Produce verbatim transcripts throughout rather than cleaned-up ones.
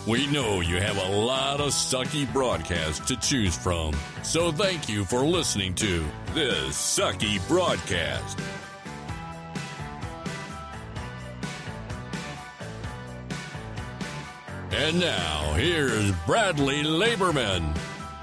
We know you have a lot of sucky broadcasts to choose from, so thank you for listening to this sucky broadcast. And now, here's Bradley Laberman.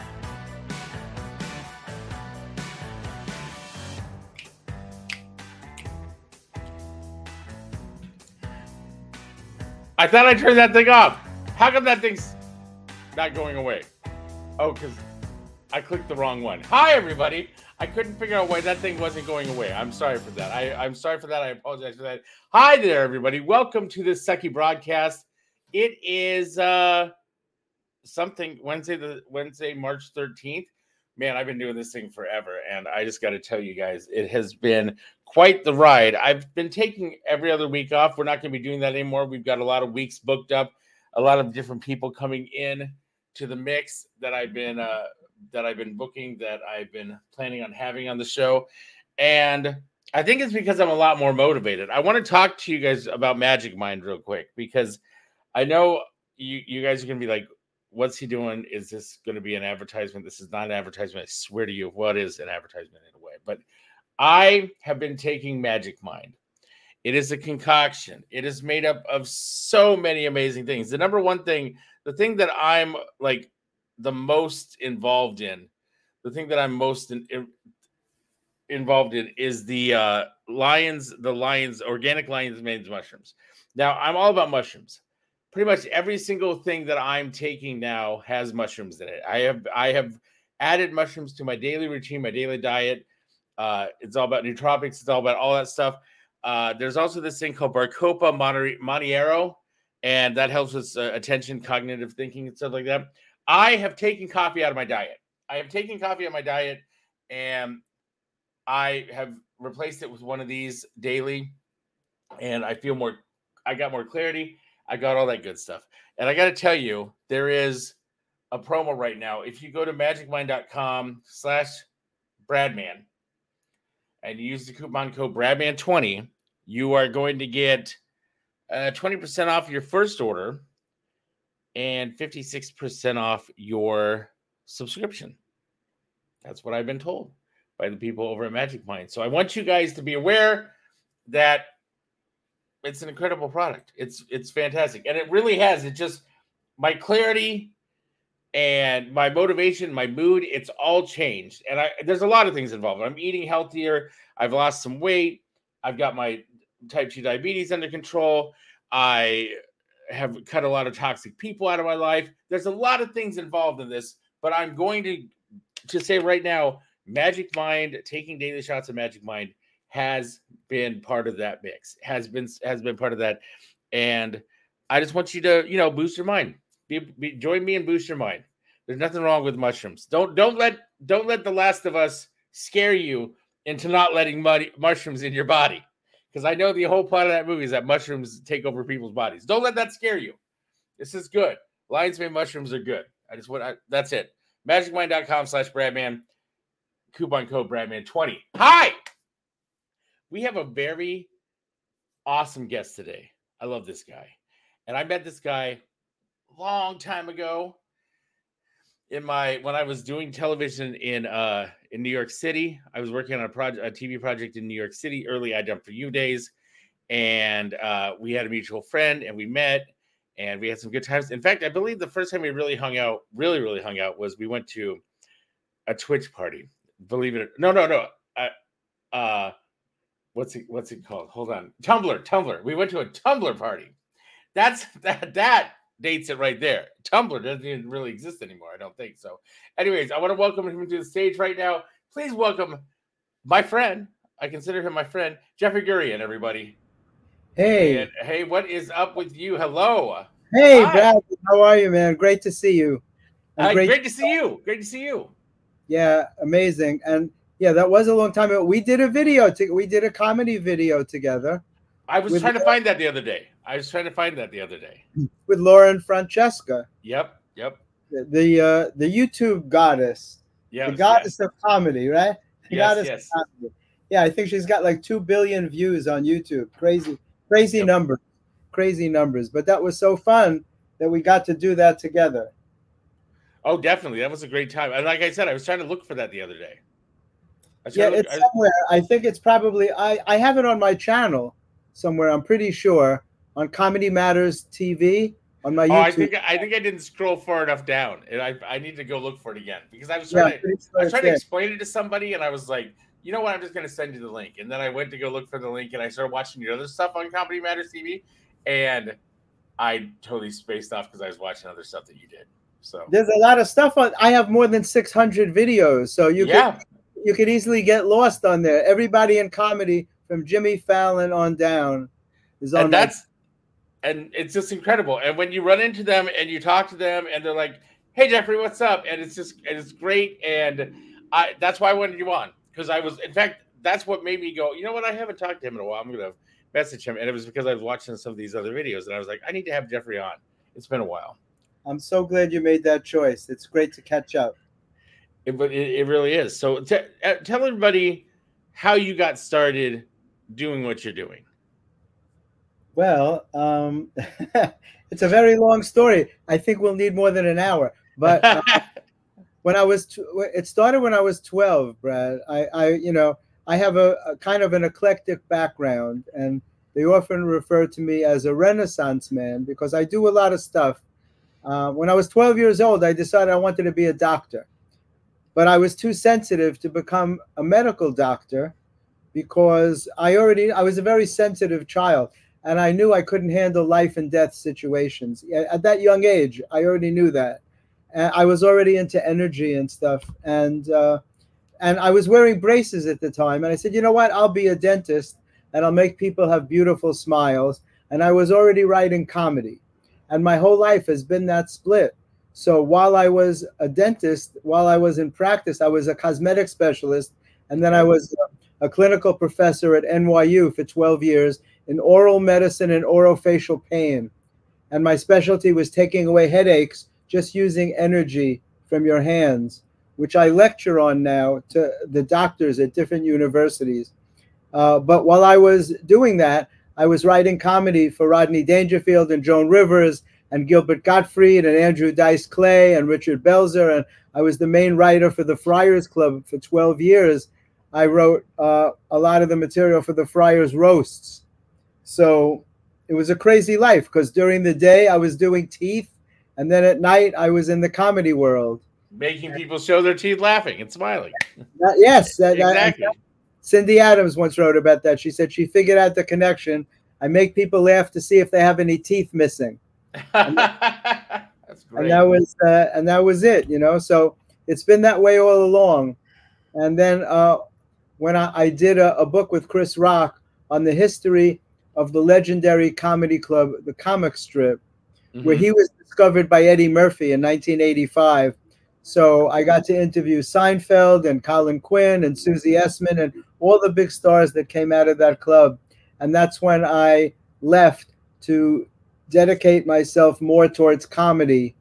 I thought I turned that thing off. How come that thing's not going away? Oh, because I clicked the wrong one. Hi, everybody. I couldn't figure out why that thing wasn't going away. I'm sorry for that. I, I'm sorry for that. I apologize for that. Hi there, everybody. Welcome to this sucky broadcast. It is uh, something Wednesday, the Wednesday, March thirteenth. Man, I've been doing this thing forever, and I just got to tell you guys, it has been quite the ride. I've been taking every other week off. We're not going to be doing that anymore. We've got a lot of weeks booked up, a lot of different people coming in to the mix that I've been uh, that I've been booking, that I've been planning on having on the show, and I think it's because I'm a lot more motivated. I want to talk to you guys about Magic Mind real quick, because I know you, you guys are going to be like, what's he doing? Is this going to be an advertisement? This is not an advertisement. I swear to you, what is an advertisement in a way? But I have been taking Magic Mind. It is a concoction. It is made up of so many amazing things. The number one thing, the thing that I'm like the most involved in, the thing that I'm most in, in, involved in is the uh, Lions, the Lions, organic Lions Mane mushrooms. Now, I'm all about mushrooms. Pretty much every single thing that I'm taking now has mushrooms in it. I have I have added mushrooms to my daily routine, my daily diet. Uh, it's all about nootropics. It's all about all that stuff. Uh, there's also this thing called Bacopa Monnieri, and that helps with uh, attention, cognitive thinking, and stuff like that. I have taken coffee out of my diet. I have taken coffee out of my diet, and I have replaced it with one of these daily, and I feel more. I got more clarity. I got all that good stuff. And I got to tell you, there is a promo right now. If you go to magicmind.com slash Bradman and you use the coupon code Bradman twenty, you are going to get uh, twenty percent off your first order and fifty-six percent off your subscription. That's what I've been told by the people over at Magic Mind. So I want you guys to be aware that it's an incredible product. It's it's fantastic. And it really has. It just, my clarity and my motivation, my mood, it's all changed. And I there's a lot of things involved. I'm eating healthier. I've lost some weight. I've got my type two diabetes under control. I have cut a lot of toxic people out of my life. There's a lot of things involved in this, but I'm going to, to say right now, Magic Mind, taking daily shots of Magic Mind, has been part of that mix, has been has been part of that. And I just want you to, you know, boost your mind. Be, be, join me and boost your mind. There's nothing wrong with mushrooms. Don't don't let don't let The Last of Us scare you into not letting muddy, mushrooms in your body. Because I know the whole plot of that movie is that mushrooms take over people's bodies. Don't let that scare you. This is good. Lion's Mane mushrooms are good. I just want I, that's it. magicmind.com slash Bradman. Coupon code Bradman twenty. Hi! We have a very awesome guest today. I love this guy. And I met this guy a long time ago in my when I was doing television in uh in New York City. I was working on a project, a T V project in New York City, early I Jump for You days. And uh, we had a mutual friend and we met and we had some good times. In fact, I believe the first time we really hung out, really, really hung out was we went to a Twitch party. Believe it or no, no, no. Uh, uh What's it? What's it called? Hold on. Tumblr. Tumblr. We went to a Tumblr party. That's that. That dates it right there. Tumblr doesn't even really exist anymore. I don't think so. Anyways, I want to welcome him to the stage right now. Please welcome my friend. I consider him my friend, Jeffrey Gurian. Everybody. Hey. And, hey, what is up with you? Hello. Hey, Hi. Brad. How are you, man? Great to see you. Uh, great, great to see you. Great to see you. Yeah, amazing. And yeah, that was a long time ago. We did a video. To, we did a comedy video together. I was trying to find that the other day. I was trying to find that the other day. With Laura and Francesca. Yep, yep. The the, uh, the YouTube goddess. Yeah, the goddess yes. of comedy, right? The yes, goddess yes. of comedy. Yeah, I think she's got like two billion views on YouTube. Crazy, crazy yep. numbers. Crazy numbers. But that was so fun that we got to do that together. Oh, definitely. That was a great time. And like I said, I was trying to look for that the other day. Yeah, look, it's I, somewhere. I think it's probably, I, I have it on my channel somewhere, I'm pretty sure, on Comedy Matters T V, on my oh, YouTube. I think I think I didn't scroll far enough down. And I, I need to go look for it again. Because I was trying, yeah, to, sure I was trying to explain it to somebody, and I was like, you know what, I'm just going to send you the link. And then I went to go look for the link, and I started watching your other stuff on Comedy Matters T V, and I totally spaced off because I was watching other stuff that you did. So there's a lot of stuff on. I have more than six hundred videos, so you yeah. could you could easily get lost on there. Everybody in comedy, from Jimmy Fallon on down, is on. And that's my... and it's just incredible. And when you run into them and you talk to them, and they're like, "Hey, Jeffrey, what's up?" And it's just and it's great. And I that's why I wanted you on, because I was, in fact, that's what made me go, you know what? I haven't talked to him in a while. I'm gonna message him, and it was because I was watching some of these other videos, and I was like, I need to have Jeffrey on. It's been a while. I'm so glad you made that choice. It's great to catch up. It, but it, it really is. So t- uh, tell everybody how you got started doing what you're doing. Well, um, it's a very long story. I think we'll need more than an hour. But uh, when I was, t- it started when I was twelve, Brad. I, I you know, I have a, a kind of an eclectic background, and they often refer to me as a Renaissance man because I do a lot of stuff. Uh, when I was twelve years old, I decided I wanted to be a doctor, but I was too sensitive to become a medical doctor because I already, I was a very sensitive child, and I knew I couldn't handle life and death situations. At that young age, I already knew that. And I was already into energy and stuff, and uh, and I was wearing braces at the time, and I said, you know what, I'll be a dentist, and I'll make people have beautiful smiles, and I was already writing comedy. And my whole life has been that split. So while I was a dentist, while I was in practice, I was a cosmetic specialist. And then I was a clinical professor at N Y U for twelve years in oral medicine and orofacial pain. And my specialty was taking away headaches just using energy from your hands, which I lecture on now to the doctors at different universities. Uh, but while I was doing that, I was writing comedy for Rodney Dangerfield and Joan Rivers and Gilbert Gottfried and Andrew Dice Clay and Richard Belzer. And I was the main writer for the Friars Club for twelve years. I wrote uh, a lot of the material for the Friars Roasts. So it was a crazy life because during the day I was doing teeth, and then at night I was in the comedy world. Making people show their teeth laughing and smiling. Uh, yes. That, exactly. That, Cindy Adams once wrote about that. She said she figured out the connection. I make people laugh to see if they have any teeth missing. And that, That's great. And that was uh, and that was it, you know. So it's been that way all along. And then uh, when I, I did a, a book with Chris Rock on the history of the legendary comedy club, the Comic Strip, mm-hmm. where he was discovered by Eddie Murphy in nineteen eighty-five. So I got to interview Seinfeld and Colin Quinn and Susie Essman and all the big stars that came out of that club. And that's when I left to dedicate myself more towards comedy.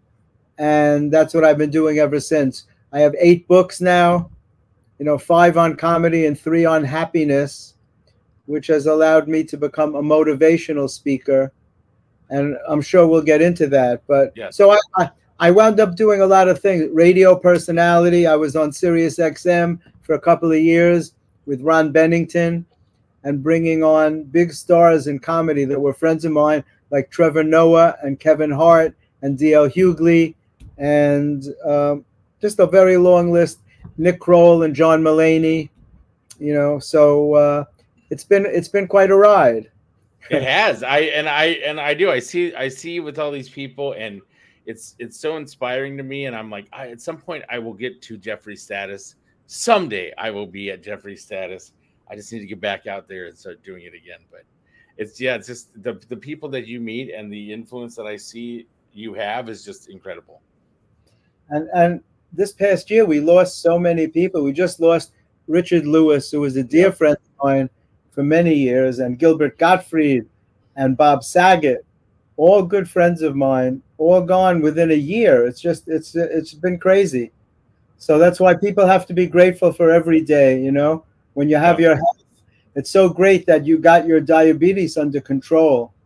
And that's what I've been doing ever since. I have eight books now, you know, five on comedy and three on happiness, which has allowed me to become a motivational speaker. And I'm sure we'll get into that. But yes. so I, I I wound up doing a lot of things. Radio personality. I was on Sirius X M for a couple of years with Ron Bennington and bringing on big stars in comedy that were friends of mine, like Trevor Noah and Kevin Hart and D L Hughley, and um, just a very long list. Nick Kroll and John Mulaney, you know. So uh, it's been it's been quite a ride. It has. I and I and I do. I see. I see you with all these people, and it's it's so inspiring to me. And I'm like, I, at some point, I will get to Jeffrey status. Someday, I will be at Jeffrey status. I just need to get back out there and start doing it again. But it's yeah, it's just the the people that you meet and the influence that I see you have is just incredible. And and this past year, we lost so many people. We just lost Richard Lewis, who was a dear yep. friend of mine for many years, and Gilbert Gottfried and Bob Saget, all good friends of mine, all gone within a year. It's just, it's it's been crazy. So that's why people have to be grateful for every day, you know, when you have yeah. your health. It's so great that you got your diabetes under control.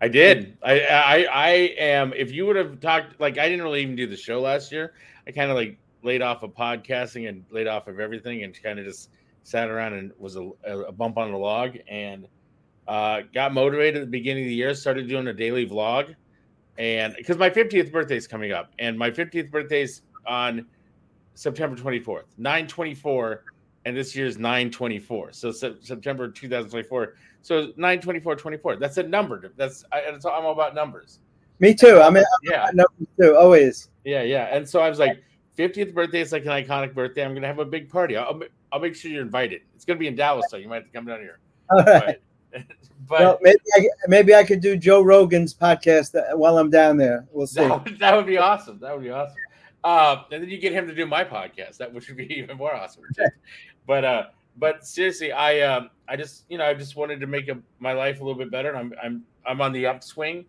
I did. I, I I am. If you would have talked, like, I didn't really even do the show last year. I kind of like laid off of podcasting and laid off of everything, and kind of just sat around and was a, a bump on the log, and uh, got motivated at the beginning of the year. Started doing a daily vlog, and because my fiftieth birthday is coming up, and my fiftieth birthday is on September twenty-fourth, nine twenty-four, and this year's nine twenty-four. So se- September two thousand twenty-four. So nine twenty-four twenty-four. That's a number. That's I, that's I'm all about numbers. Me too. I mean, yeah, numbers too. Always. Yeah, yeah. And so I was like, fiftieth birthday is like an iconic birthday. I'm gonna have a big party. I'll I'll make sure you're invited. It's gonna be in Dallas, so you might have to come down here. All right. But, but well, maybe I, maybe I could do Joe Rogan's podcast while I'm down there. We'll see. That would, that would be awesome. That would be awesome. Uh, and then you get him to do my podcast, that which would be even more awesome. But uh, but seriously, I um, I just you know I just wanted to make a, my life a little bit better. And I'm I'm I'm on the upswing,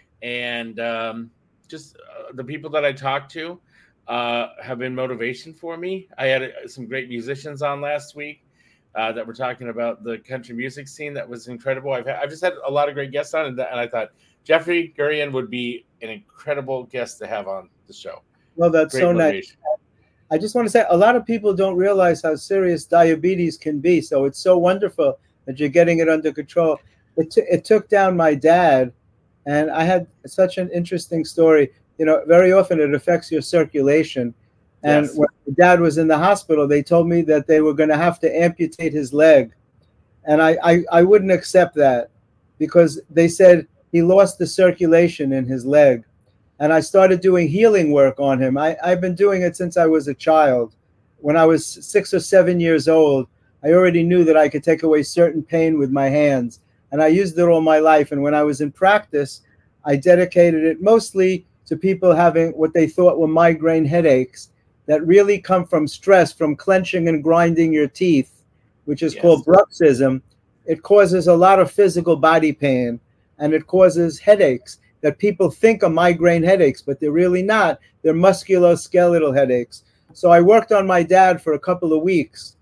and um, just uh, the people that I talk to uh, have been motivation for me. I had uh, some great musicians on last week uh, that were talking about the country music scene. That was incredible. I've had, I've just had a lot of great guests on, and, and I thought Jeffrey Gurian would be an incredible guest to have on the show. Well, that's Great so motivation. nice. I just want to say a lot of people don't realize how serious diabetes can be. So it's so wonderful that you're getting it under control. It, t- it took down my dad, and I had such an interesting story. You know, very often it affects your circulation. And Yes. when my dad was in the hospital, they told me that they were going to have to amputate his leg. And I, I, I wouldn't accept that because they said he lost the circulation in his leg. And I started doing healing work on him. I, I've been doing it since I was a child. When I was six or seven years old, I already knew that I could take away certain pain with my hands. And I used it all my life. And when I was in practice, I dedicated it mostly to people having what they thought were migraine headaches that really come from stress, from clenching and grinding your teeth, which is Yes. called bruxism. It causes a lot of physical body pain, and it causes headaches that people think are migraine headaches, but they're really not. They're musculoskeletal headaches. So I worked on my dad for a couple of weeks,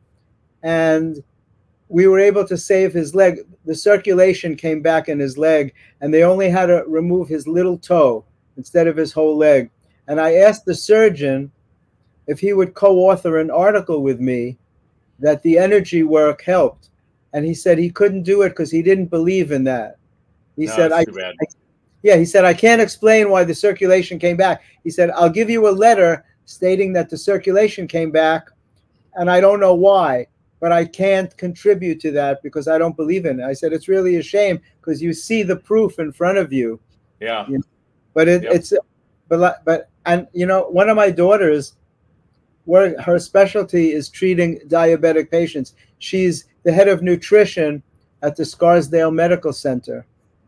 and we were able to save his leg. The circulation came back in his leg, and they only had to remove his little toe instead of his whole leg. And I asked the surgeon if he would co-author an article with me that the energy work helped. And he said he couldn't do it because he didn't believe in that. He No, said, that's I, too bad. I Yeah, he said, I can't explain why the circulation came back. He said, I'll give you a letter stating that the circulation came back, and I don't know why, but I can't contribute to that because I don't believe in it. I said, it's really a shame because you see the proof in front of you. Yeah. You know? But it, Yep. it's, but, but, and, you know, one of my daughters, where her specialty is treating diabetic patients. She's the head of nutrition at the Scarsdale Medical Center.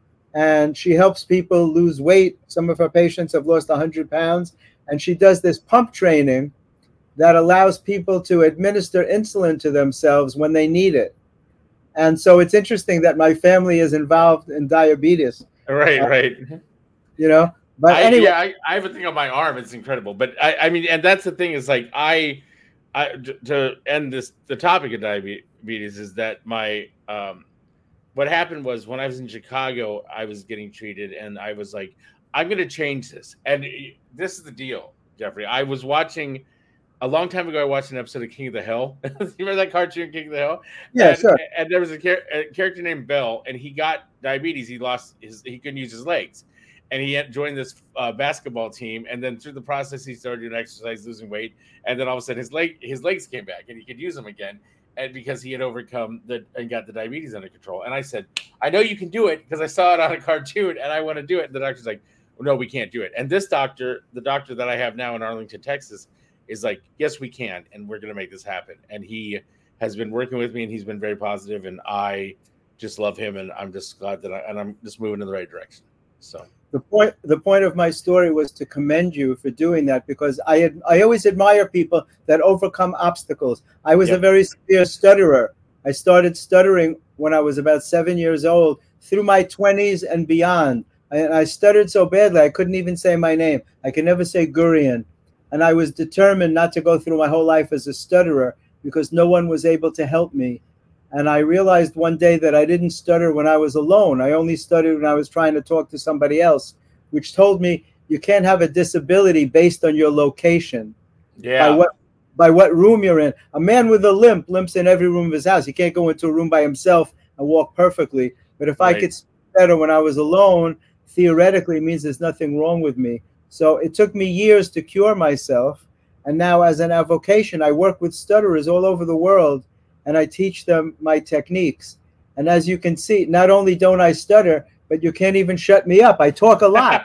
And she helps people lose weight. Some of her patients have lost one hundred pounds. And she does this pump training that allows people to administer insulin to themselves when they need it. And so it's interesting that my family is involved in diabetes. Right, Uh, right. You know? But I, anyway, yeah, I, I have a thing on my arm. It's incredible. But I, I mean, and that's the thing is like I, I to end this, the topic of diabetes is that my, um, what happened was when I was in Chicago, I was getting treated and I was like, I'm going to change this. And this is the deal, Jeffrey. I was watching a long time ago. I watched an episode of King of the Hill. You remember that cartoon, King of the Hill? yeah, and, sure. And there was a, char- a character named Bell, and he got diabetes. He lost his, he couldn't use his legs. And he had joined this uh, basketball team, and then through the process, he started doing exercise, losing weight, and then all of a sudden, his leg, his legs came back, and he could use them again, and because he had overcome the and got the diabetes under control. And I said, I know you can do it because I saw it on a cartoon, and I want to do it. And the doctor's like, well, no, we can't do it. And this doctor, the doctor that I have now in Arlington, Texas, is like, yes, we can, and we're going to make this happen. And he has been working with me, and he's been very positive, and I just love him, and I'm just glad that I and I'm just moving in the right direction. So. The point, the point of my story was to commend you for doing that because I had, I always admire people that overcome obstacles. I was Yep. a very severe stutterer. I started stuttering when I was about seven years old through my twenties and beyond. And I stuttered so badly I couldn't even say my name. I could never say Gurian. And I was determined not to go through my whole life as a stutterer because no one was able to help me. And I realized one day that I didn't stutter when I was alone. I only stuttered when I was trying to talk to somebody else, which told me you can't have a disability based on your location. Yeah. By what by what room you're in. A man with a limp limps in every room of his house. He can't go into a room by himself and walk perfectly. But if Right. I could speak better when I was alone, theoretically it means there's nothing wrong with me. So it took me years to cure myself. And now as an avocation, I work with stutterers all over the world, and I teach them my techniques. And as you can see, not only don't I stutter, but you can't even shut me up. I talk a lot.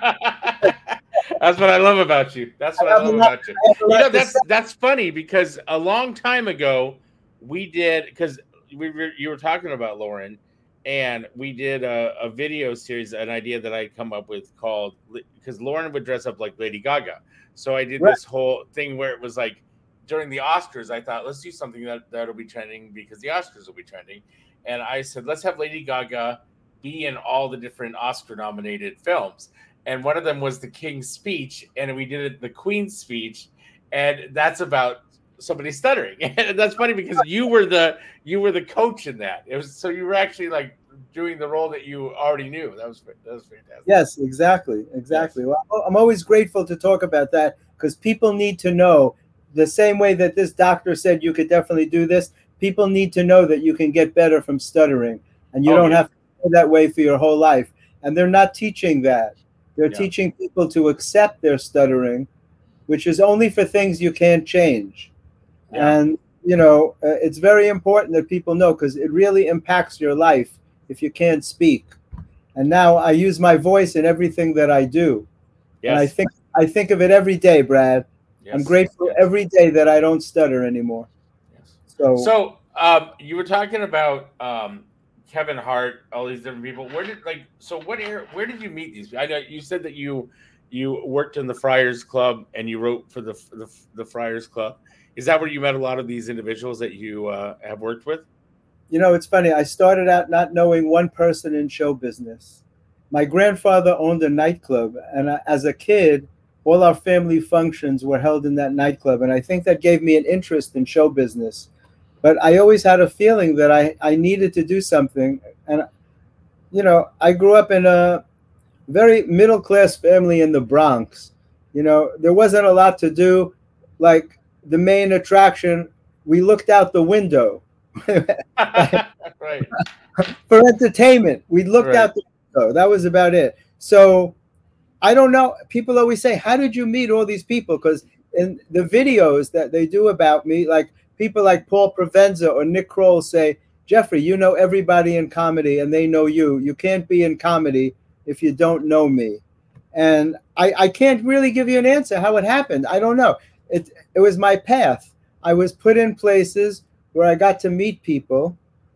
That's what I love about you. That's what I, I love lot, about you. You know, that's that's funny because a long time ago we did, because we were, you were talking about Lauren, and we did a, a video series, an idea that I'd come up with called, because Lauren would dress up like Lady Gaga. So I did right. this whole thing where it was like during the Oscars, I thought, let's do something that, that'll be trending because the Oscars will be trending. And I said, let's have Lady Gaga be in all the different Oscar nominated films. And one of them was the King's Speech, and we did it the Queen's Speech, and that's about somebody stuttering. And that's funny because you were the you were the coach in that. It was so you were actually like doing the role that you already knew. That was that was fantastic. Yes, exactly, exactly. Yes. Well, I'm always grateful to talk about that because people need to know the same way that this doctor said you could definitely do this. People need to know that you can get better from stuttering, and you oh, don't yeah. have to go that way for your whole life. And they're not teaching that. They're yeah. teaching people to accept their stuttering, which is only for things you can't change. Yeah. And, you know, uh, it's very important that people know because it really impacts your life if you can't speak. And now I use my voice in everything that I do. Yes. And I think I think of it every day, Brad. Yes. I'm grateful yes. every day that I don't stutter anymore. Yes. So, so um, you were talking about um, Kevin Hart, all these different people. Where did like so? What era, where did you meet these? I know you said that you you worked in the Friars Club and you wrote for the the, the Friars Club. Is that where you met a lot of these individuals that you uh, have worked with? You know, it's funny. I started out not knowing one person in show business. My grandfather owned a nightclub, and I, as a kid, all our family functions were held in that nightclub, and I think that gave me an interest in show business. But I always had a feeling that I, I needed to do something. And, you know, I grew up in a very middle-class family in the Bronx. You know, there wasn't a lot to do. Like, the main attraction, we looked out the window. Right. For entertainment, we looked right. out the window. That was about it. So, I don't know. People always say, how did you meet all these people? Because in the videos that they do about me, like, people like Paul Provenza or Nick Kroll say, Jeffrey, you know everybody in comedy and they know you. You can't be in comedy if you don't know me. And I, I can't really give you an answer how it happened. I don't know. It, it was my path. I was put in places where I got to meet people,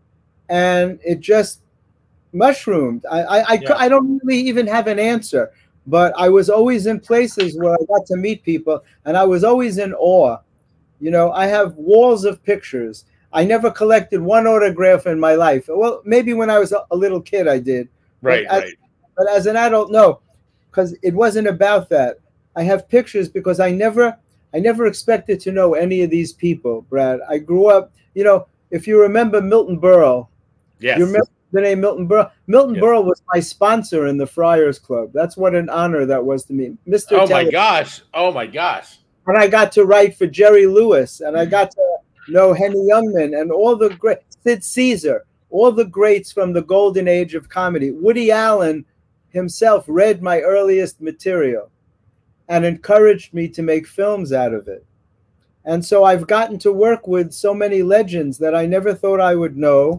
and it just mushroomed. I, I, I, yeah. I don't really even have an answer, but I was always in places where I got to meet people, and I was always in awe. You know, I have walls of pictures. I never collected one autograph in my life. Well, maybe when I was a little kid, I did. Right, but as, right. But as an adult, no, because it wasn't about that. I have pictures because I never, I never expected to know any of these people, Brad. I grew up, you know, if you remember Milton Berle. Yes. You remember the name Milton Berle? Milton yes. Berle was my sponsor in the Friars Club. That's what an honor that was to me. Mister Oh, Tele- my gosh. Oh, my gosh. And I got to write for Jerry Lewis, and I got to know Henny Youngman and all the great Sid Caesar, all the greats from the golden age of comedy. Woody Allen himself read my earliest material and encouraged me to make films out of it. And so I've gotten to work with so many legends that I never thought I would know.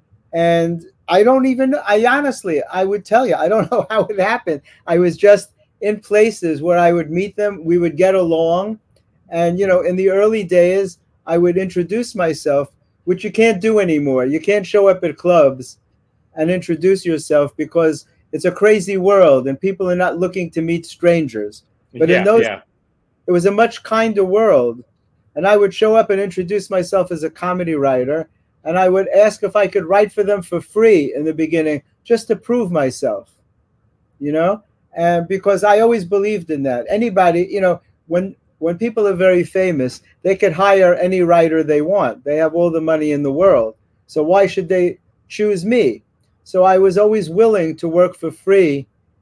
And I don't even, I honestly, I would tell you, I don't know how it happened. I was just in places where I would meet them, we would get along. And, you know, in the early days, I would introduce myself, which you can't do anymore. You can't show up at clubs and introduce yourself because it's a crazy world and people are not looking to meet strangers. But yeah, in those, yeah. it was a much kinder world. And I would show up and introduce myself as a comedy writer. And I would ask if I could write for them for free in the beginning, just to prove myself, you know? And because I always believed in that. Anybody, you know, when when people are very famous, they could hire any writer they want. They have all the money in the world. So why should they choose me? So I was always willing to work for free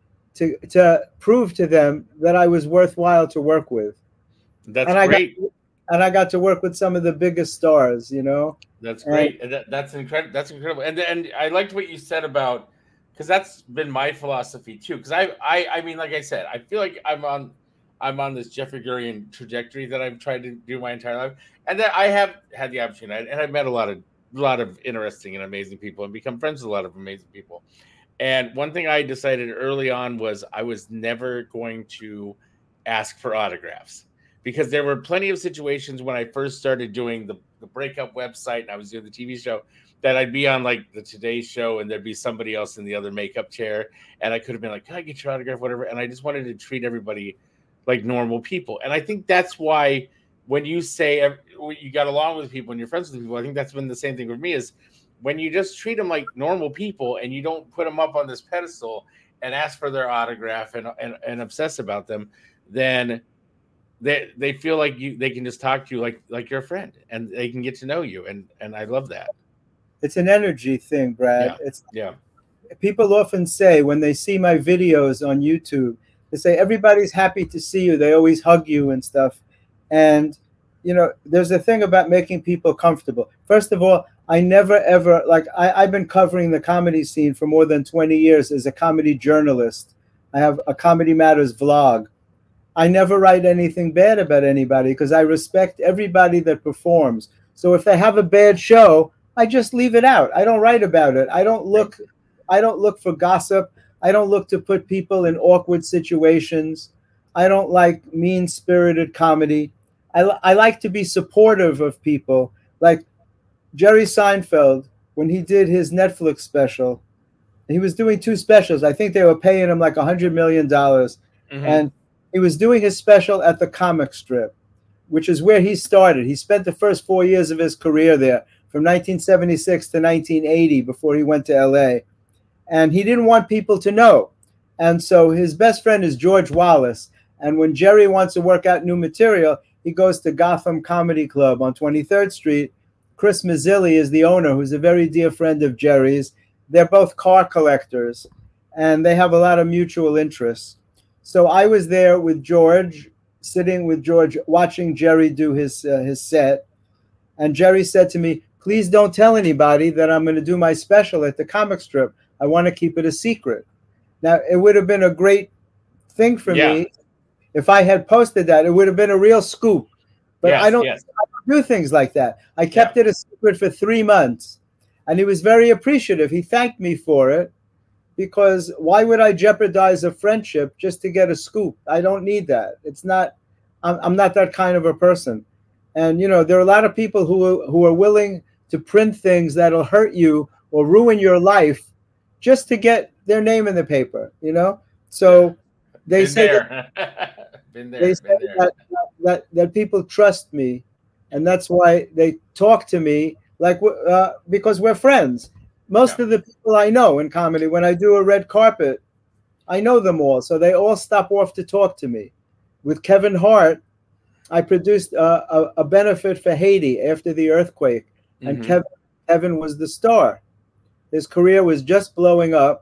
to to prove to them that I was worthwhile to work with. That's and I great. Got, and I got to work with some of the biggest stars, you know. That's great. And that, that's incredible. That's incredible. And and I liked what you said about, because that's been my philosophy too. Because I, I I mean, like I said, I feel like I'm on I'm on this Jeffrey Gurian trajectory that I've tried to do my entire life, and that I have had the opportunity, and I've met a lot of a lot of interesting and amazing people, and become friends with a lot of amazing people. And one thing I decided early on was I was never going to ask for autographs, because there were plenty of situations when I first started doing the, the breakup website and I was doing the T V show that I'd be on like the Today Show and there'd be somebody else in the other makeup chair. And I could have been like, can I get your autograph, whatever. And I just wanted to treat everybody like normal people. And I think that's why when you say you got along with people and you're friends with people, I think that's been the same thing with me, is when you just treat them like normal people and you don't put them up on this pedestal and ask for their autograph and, and, and obsess about them, then they they feel like you they can just talk to you like like you're a friend, and they can get to know you. And and I love that. It's an energy thing, Brad. Yeah. It's yeah. People often say when they see my videos on YouTube, they say everybody's happy to see you. They always hug you and stuff. And you know, there's a thing about making people comfortable. First of all, I never ever like I, I've been covering the comedy scene for more than twenty years as a comedy journalist. I have a Comedy Matters vlog. I never write anything bad about anybody because I respect everybody that performs. So if they have a bad show, I just leave it out. I don't write about it. I don't look I don't look for gossip. I don't look to put people in awkward situations. I don't like mean-spirited comedy. I, I like to be supportive of people. Like Jerry Seinfeld, when he did his Netflix special, he was doing two specials. I think they were paying him like one hundred million dollars. Mm-hmm. And he was doing his special at the comic strip, which is where he started. He spent the first four years of his career there, from nineteen seventy-six to nineteen eighty, before he went to L A. And he didn't want people to know. And so his best friend is George Wallace. And when Jerry wants to work out new material, he goes to Gotham Comedy Club on twenty-third Street. Chris Mazzilli is the owner, who's a very dear friend of Jerry's. They're both car collectors, and they have a lot of mutual interests. So I was there with George, sitting with George, watching Jerry do his uh, his set. And Jerry said to me, please don't tell anybody that I'm going to do my special at the comic strip. I want to keep it a secret. Now, it would have been a great thing for yeah. me if I had posted that. It would have been a real scoop. But yes, I, don't, yes. I don't do things like that. I kept yeah. it a secret for three months. And he was very appreciative. He thanked me for it. Because why would I jeopardize a friendship just to get a scoop? I don't need that. It's not, I'm, I'm not that kind of a person. And, you know, there are a lot of people who, who are willing to print things that'll hurt you or ruin your life just to get their name in the paper, you know? So they been say, there. That, been there, they say been there. That, that, that people trust me. And that's why they talk to me like, uh, because we're friends. Most yeah. of the people I know in comedy, when I do a red carpet, I know them all. So they all stop off to talk to me. With Kevin Hart, I produced a, a, a benefit for Haiti after the earthquake. Mm-hmm. And Kevin, Kevin was the star. His career was just blowing up.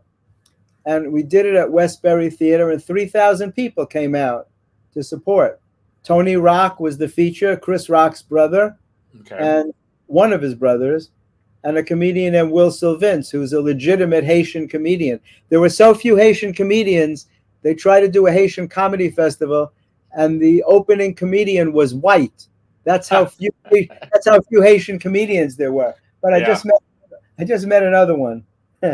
And we did it at Westbury Theater, and three thousand people came out to support. Tony Rock was the feature, Chris Rock's brother, okay. and one of his brothers. And a comedian named Will Sylvince, who's a legitimate Haitian comedian. There were so few Haitian comedians, they tried to do a Haitian comedy festival, and the opening comedian was white. That's how few that's how few Haitian comedians there were. But I yeah. just met I just met another one.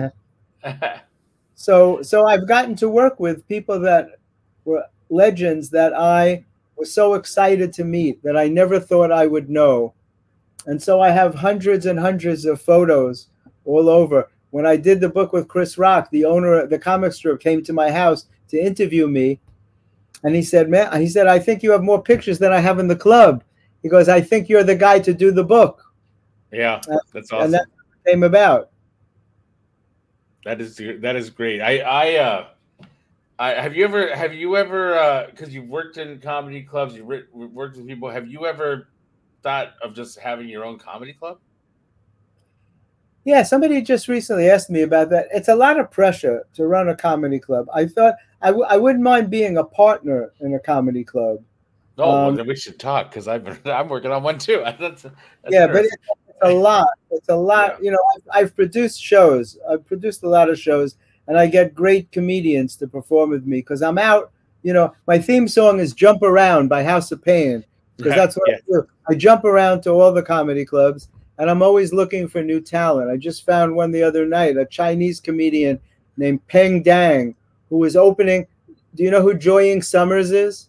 so so I've gotten to work with people that were legends that I was so excited to meet that I never thought I would know. And so I have hundreds and hundreds of photos all over. When I did the book with Chris Rock, the owner of the comic strip came to my house to interview me. And he said, man, he said, I think you have more pictures than I have in the club. He goes, I think you're the guy to do the book. Yeah, that's awesome. And that came about. That is, that is great. I, I, uh, I, have you ever, have you ever, uh, cause you've worked in comedy clubs, you've worked with people. Have you ever thought of just having your own comedy club? Yeah, somebody just recently asked me about that. It's a lot of pressure to run a comedy club. I thought I, w- I wouldn't mind being a partner in a comedy club. Oh, well, Um, then we should talk because I've been, I'm working on one too. That's that's yeah, but it's, interesting. it's a lot. It's a lot. Yeah. You know, I've, I've produced shows. I've produced a lot of shows, and I get great comedians to perform with me because I'm out. You know, my theme song is "Jump Around" by House of Pain because that's what Yeah. I do. I jump around to all the comedy clubs, and I'm always looking for new talent. I just found one the other night, a Chinese comedian named Peng Dang, who was opening. Do you know who Joy Ing Summers is?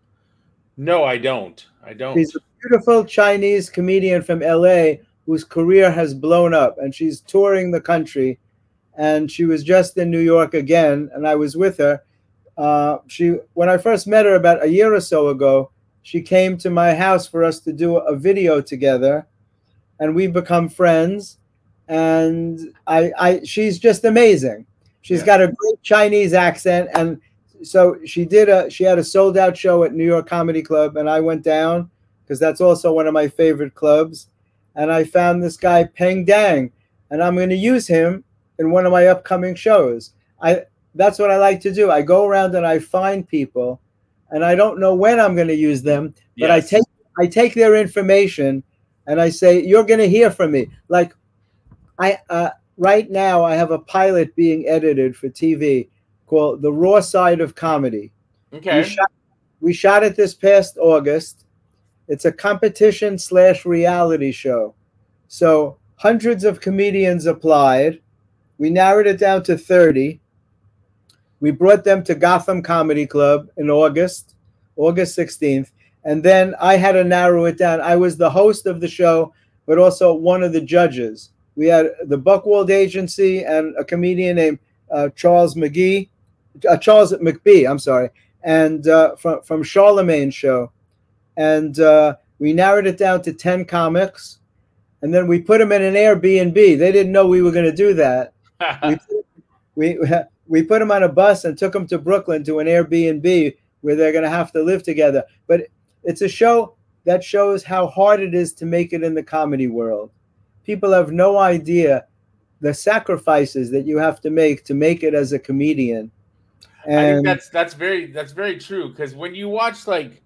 No, I don't. I She's don't. a beautiful Chinese comedian from L A whose career has blown up, and she's touring the country. And she was just in New York again, and I was with her. Uh, she, when I first met her about a year or so ago, she came to my house for us to do a video together, and we've become friends. And I, I, she's just amazing. She's Yeah. got a great Chinese accent, and so she did a, she had a sold out show at New York Comedy Club, and I went down because that's also one of my favorite clubs. And I found this guy Peng Dang, and I'm going to use him in one of my upcoming shows. I That's what I like to do. I go around and I find people, and I don't know when I'm going to use them, but Yes. I take I take their information and I say, you're going to hear from me. Like I uh, right now, I have a pilot being edited for T V called "The Raw Side of Comedy." Okay. We shot we shot it this past August. It's a competition slash reality show. So hundreds of comedians applied. We narrowed it down to thirty. We brought them to Gotham Comedy Club in August, August sixteenth. And then I had to narrow it down. I was the host of the show, but also one of the judges. We had the Buckwald Agency and a comedian named uh, Charles McGee, uh, Charles McBee, I'm sorry, and uh, from, from Charlemagne's show. And uh, we narrowed it down to ten comics. And then we put them in an Airbnb. They didn't know we were going to do that. we, we, we put them on a bus and took them to Brooklyn to an Airbnb where they're going to have to live together. But it's a show that shows how hard it is to make it in the comedy world. People have no idea the sacrifices that you have to make to make it as a comedian. And I think that's that's very that's very true because when you watch like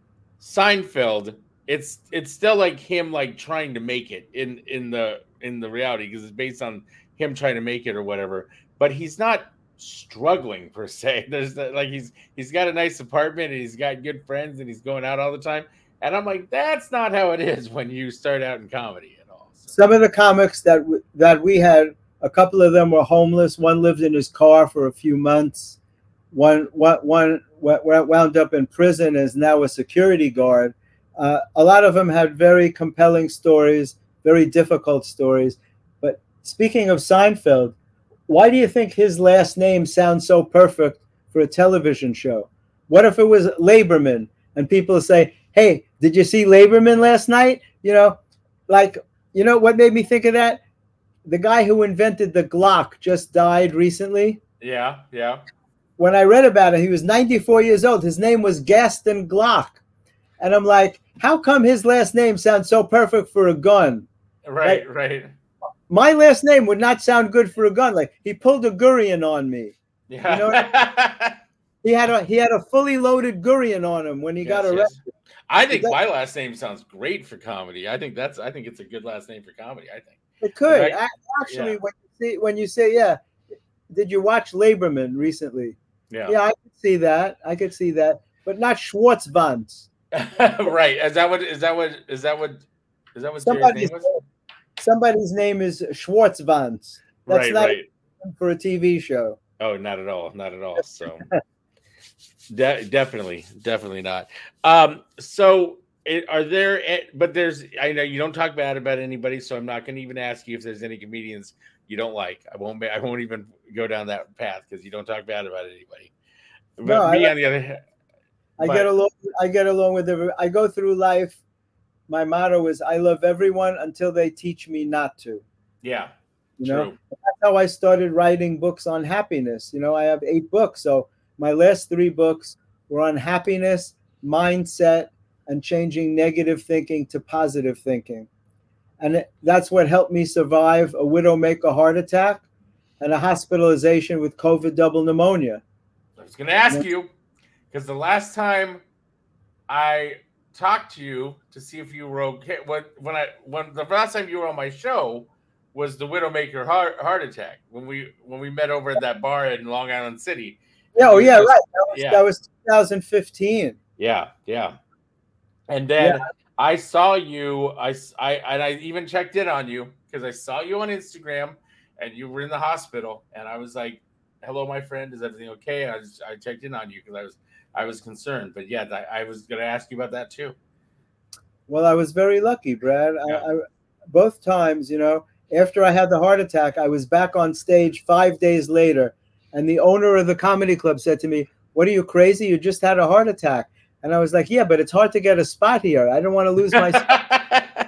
Seinfeld, it's it's still like him like trying to make it in in the in the reality because it's based on him trying to make it or whatever. But he's not struggling per se. There's like he's he's got a nice apartment and he's got good friends and he's going out all the time. And I'm like, that's not how it is when you start out in comedy at all. So. Some of the comics that w- that we had, a couple of them were homeless. One lived in his car for a few months. One one one wound up in prison and is now a security guard. Uh, a lot of them had very compelling stories, very difficult stories. But speaking of Seinfeld, why do you think his last name sounds so perfect for a television show? What if it was Laberman and people say, hey, did you see Laberman last night? You know, like, you know what made me think of that? The guy who invented the Glock just died recently. Yeah, yeah. When I read about it, he was ninety-four years old. His name was Gaston Glock. And I'm like, how come his last name sounds so perfect for a gun? Right, like, right. My last name would not sound good for a gun. Like, he pulled a Gurion on me. Yeah. You know what I mean? He had a he had a fully loaded Gurion on him when he yes, got arrested. Yes. I think that, my last name sounds great for comedy. I think that's I think it's a good last name for comedy. I think it could right? actually yeah. when you see when you say yeah. Did you watch Laberman recently? Yeah, yeah, I could see that. I could see that, but not Schwartzwand. Right? Is that what? Is that what? Is that what? Is that what somebody's name was? Somebody's name is Schwartzwand. That's right, not right. for a T V show. Oh, not at all. Not at all. So de- definitely, definitely not. Um, so it, are there, but there's, I know you don't talk bad about anybody, so I'm not going to even ask you if there's any comedians you don't like. I won't, I won't even go down that path because you don't talk bad about anybody. But no, me I, on the other hand, I but, get along, I get along with every, I go through life. My motto is I love everyone until they teach me not to. Yeah. You know, true. That's how I started writing books on happiness. You know, I have eight books. So my last three books were on happiness, mindset, and changing negative thinking to positive thinking. And it, that's what helped me survive a widowmaker heart attack and a hospitalization with COVID double pneumonia. I was going to ask you, because the last time I talked to you to see if you were okay, when, when I when the last time you were on my show was the widowmaker heart, heart attack, when we when we met over at that bar in Long Island City. Yeah, oh, yeah, just, right. That was, yeah. that was two thousand fifteen. Yeah, yeah. And then Yeah. I saw you, I, I, and I even checked in on you because I saw you on Instagram and you were in the hospital. And I was like, hello, my friend, is everything okay? And I, just, I checked in on you because I was I was concerned. But yeah, I, I was going to ask you about that too. Well, I was very lucky, Brad. Yeah. I, I, both times, you know, after I had the heart attack, I was back on stage five days later. And the owner of the comedy club said to me, what are you, crazy? You just had a heart attack. And I was like, yeah, but it's hard to get a spot here. I don't want to lose my spot.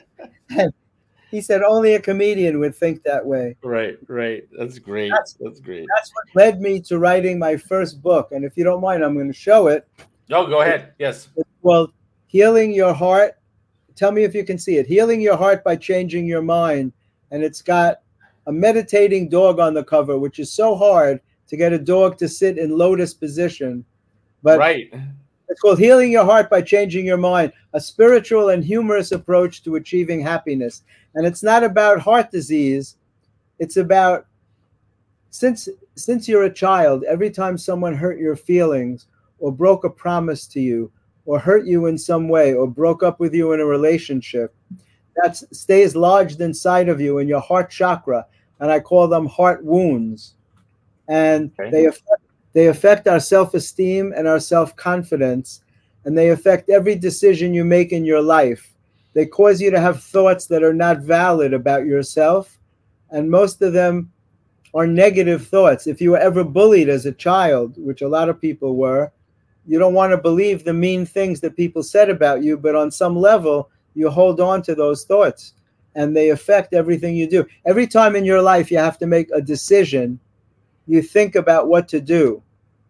And he said, only a comedian would think that way. Right, right. That's great. That's, That's great. That's what led me to writing my first book. And if you don't mind, I'm going to show it. No, go ahead. Yes. It's called Healing Your Heart. Tell me if you can see it. Healing Your Heart by Changing Your Mind. And it's got a meditating dog on the cover, which is so hard to get a dog to sit in lotus position. But right. It's called Healing Your Heart by Changing Your Mind, a spiritual and humorous approach to achieving happiness. And it's not about heart disease. It's about, since, since you're a child, every time someone hurt your feelings or broke a promise to you or hurt you in some way or broke up with you in a relationship, that stays lodged inside of you in your heart chakra. And I call them heart wounds. And okay. they affect They affect our self-esteem and our self-confidence, and they affect every decision you make in your life. They cause you to have thoughts that are not valid about yourself, and most of them are negative thoughts. If you were ever bullied as a child, which a lot of people were, you don't want to believe the mean things that people said about you, but on some level, you hold on to those thoughts, and they affect everything you do. Every time in your life you have to make a decision, you think about what to do.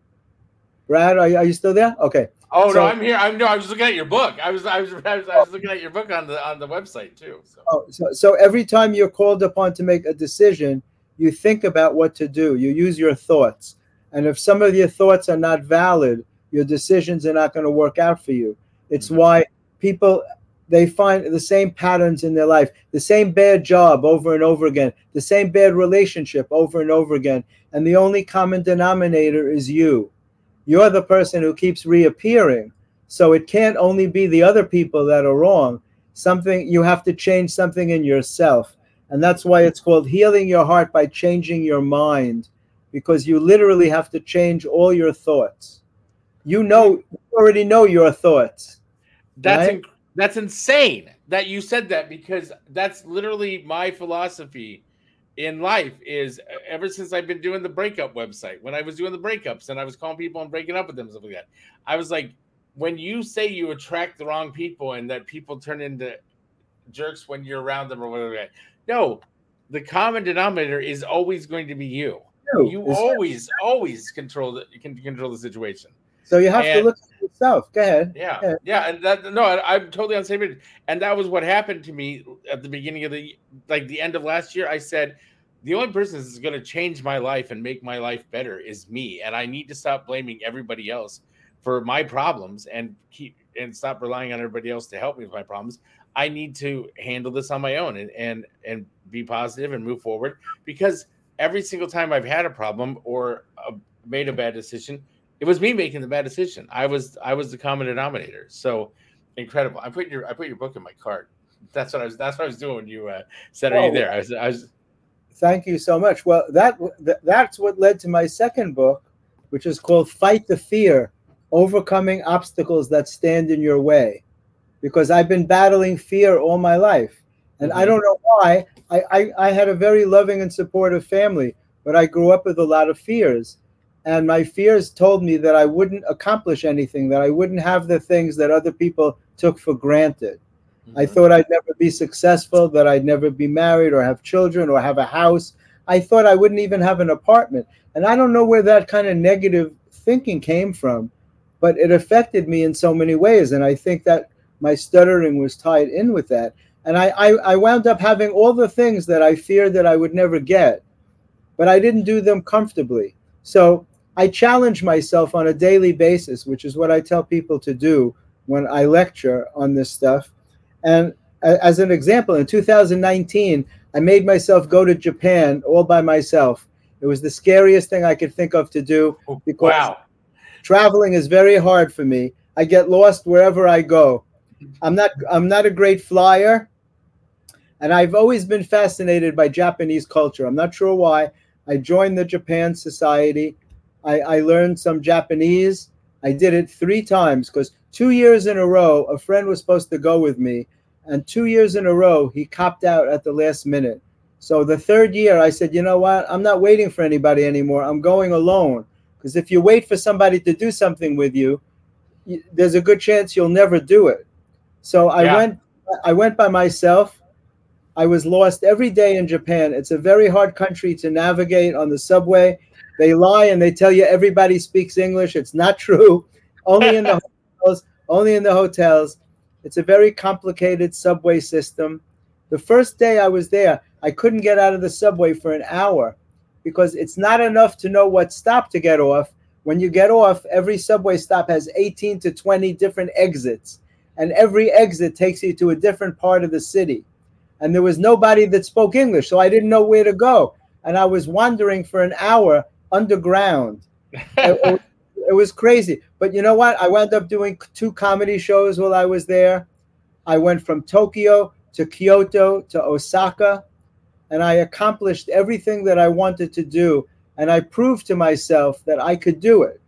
Brad, are you, are you still there? Okay. Oh, so, no, I'm here. I'm no, I was looking at your book. I was, I was, I was, I was looking at your book on the on the website too. So. Oh, so, so every time you're called upon to make a decision, you think about what to do. You use your thoughts, and if some of your thoughts are not valid, your decisions are not going to work out for you. It's mm-hmm. why people, they find the same patterns in their life, the same bad job over and over again, the same bad relationship over and over again, and the only common denominator is you. You're the person who keeps reappearing. So it can't only be the other people that are wrong. Something, you have to change something in yourself. And that's why it's called Healing Your Heart by Changing Your Mind, because you literally have to change all your thoughts. You know, you already know your thoughts. That's right? inc- that's insane that you said that, because that's literally my philosophy in life. Is ever since I've been doing the breakup website, when I was doing the breakups and I was calling people and breaking up with them and stuff like that, I was like, when you say you attract the wrong people and that people turn into jerks when you're around them or whatever, no, the common denominator is always going to be you. No, you always, right. always control the, you can control the situation. So you have and, to look at yourself. Go ahead. Yeah, Go ahead. yeah, and that no, I, I'm totally on the same page. And that was what happened to me at the beginning of the, like the end of last year. I said, the only person that's going to change my life and make my life better is me, and I need to stop blaming everybody else for my problems and keep and stop relying on everybody else to help me with my problems. I need to handle this on my own and and and be positive and move forward, because every single time I've had a problem or uh, made a bad decision, it was me making the bad decision. I was I was the common denominator. So incredible. I put your I put your book in my cart. That's what I was. That's what I was doing when you uh, said, "Are oh, you there?" I was. I was. Thank you so much. Well, that that's what led to my second book, which is called "Fight the Fear: Overcoming Obstacles That Stand in Your Way," because I've been battling fear all my life, and mm-hmm. I don't know why. I, I I had a very loving and supportive family, but I grew up with a lot of fears. And my fears told me that I wouldn't accomplish anything, that I wouldn't have the things that other people took for granted. Mm-hmm. I thought I'd never be successful, that I'd never be married or have children or have a house. I thought I wouldn't even have an apartment. And I don't know where that kind of negative thinking came from, but it affected me in so many ways. And I think that my stuttering was tied in with that. And I, I, I wound up having all the things that I feared that I would never get, but I didn't do them comfortably. So I challenge myself on a daily basis, which is what I tell people to do when I lecture on this stuff. And as an example, in two thousand nineteen, I made myself go to Japan all by myself. It was the scariest thing I could think of to do because Wow. traveling is very hard for me. I get lost wherever I go. I'm not I'm not a great flyer, and I've always been fascinated by Japanese culture. I'm not sure why. I joined the Japan Society. I, I learned some Japanese. I did it three times because two years in a row, a friend was supposed to go with me, and two years in a row, he copped out at the last minute. So the third year, I said, you know what? I'm not waiting for anybody anymore. I'm going alone. Because if you wait for somebody to do something with you, you there's a good chance you'll never do it. So I Yeah. went I went by myself. I was lost every day in Japan. It's a very hard country to navigate on the subway. They lie and they tell you everybody speaks English. It's not true. Only in the hotels, only in the hotels. It's a very complicated subway system. The first day I was there, I couldn't get out of the subway for an hour because it's not enough to know what stop to get off. When you get off, every subway stop has eighteen to twenty different exits, and every exit takes you to a different part of the city. And there was nobody that spoke English, so I didn't know where to go. And I was wandering for an hour underground. it, it was crazy. But you know what? I wound up doing two comedy shows while I was there. I went from Tokyo to Kyoto to Osaka, and I accomplished everything that I wanted to do. And I proved to myself that I could do it.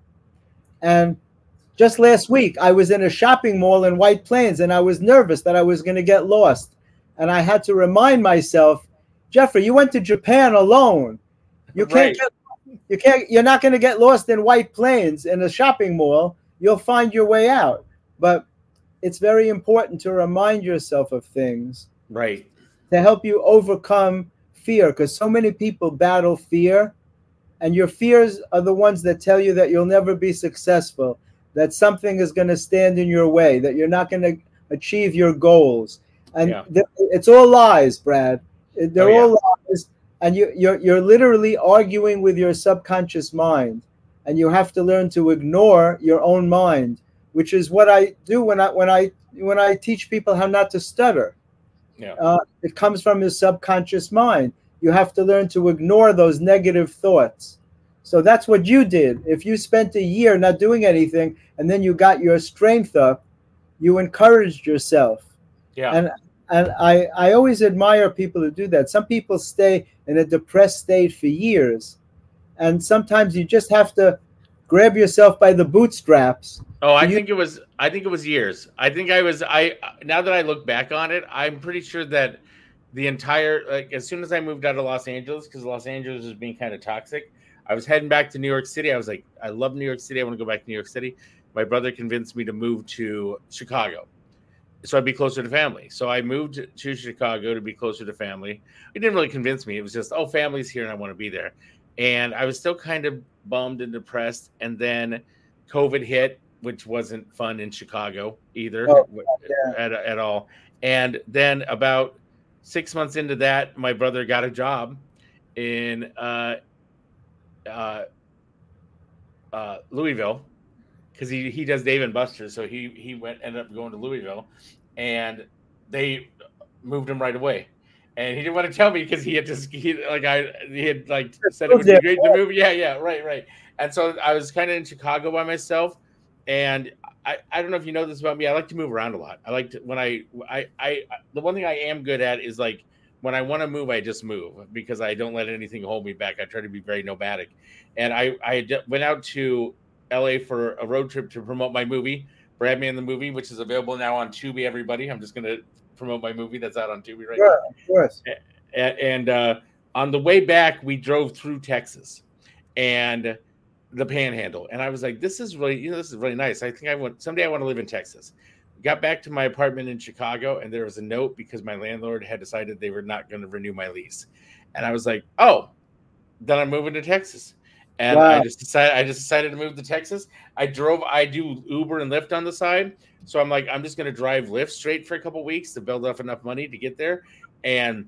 And just last week, I was in a shopping mall in White Plains, and I was nervous that I was going to get lost. And I had to remind myself, Jeffrey, you went to Japan alone. You can't Right. get, you can't, you're not going to get lost in White Plains in a shopping mall. You'll find your way out. But it's very important to remind yourself of things Right. to help you overcome fear, because so many people battle fear, and your fears are the ones that tell you that you'll never be successful, that something is going to stand in your way, that you're not going to achieve your goals. And Yeah. th- it's all lies, Brad. They're Oh, yeah. all lies, and you, you're you're literally arguing with your subconscious mind, and you have to learn to ignore your own mind, which is what I do when I when I when I teach people how not to stutter. Yeah. Uh, it comes from your subconscious mind. You have to learn to ignore those negative thoughts. So that's what you did. If you spent a year not doing anything and then you got your strength up, you encouraged yourself. Yeah. And and I, I always admire people who do that. Some people stay in a depressed state for years. And sometimes you just have to grab yourself by the bootstraps. Oh, I You- think it was. I think it was years. I think I was. I now that I look back on it, I'm pretty sure that the entire like as soon as I moved out of Los Angeles, because Los Angeles was being kind of toxic, I was heading back to New York City. I was like, I love New York City. I want to go back to New York City. My brother convinced me to move to Chicago, so I'd be closer to family. So I moved to Chicago to be closer to family. It didn't really convince me. It was just, oh, family's here and I want to be there. And I was still kind of bummed and depressed. And then COVID hit, which wasn't fun in Chicago either Oh, yeah. at, at all. And then about six months into that, my brother got a job in uh, uh, uh, Louisville, because he, he does Dave and Buster's. So he, he went ended up going to Louisville, and they moved him right away. And he didn't want to tell me because he had just he like I he had like said it would be great to move. Yeah, yeah, right, right. And so I was kind of in Chicago by myself, and I, I don't know if you know this about me. I like to move around a lot. I like to when I I I the one thing I am good at is like when I want to move, I just move because I don't let anything hold me back. I try to be very nomadic. And I I went out to L A for a road trip to promote my movie, Brad Man the Movie, which is available now on Tubi. Everybody, I'm just gonna promote my movie that's out on Tubi right Sure, now. of course. And, and uh, on the way back, we drove through Texas and the Panhandle, and I was like, "This is really, you know, this is really nice. I think I want someday I want to live in Texas." Got back to my apartment in Chicago, and there was a note because my landlord had decided they were not going to renew my lease, and I was like, "Oh, then I'm moving to Texas." And Wow. I just decided I just decided to move to Texas. I drove. I do Uber and Lyft on the side, so I'm like, I'm just going to drive Lyft straight for a couple weeks to build up enough money to get there. And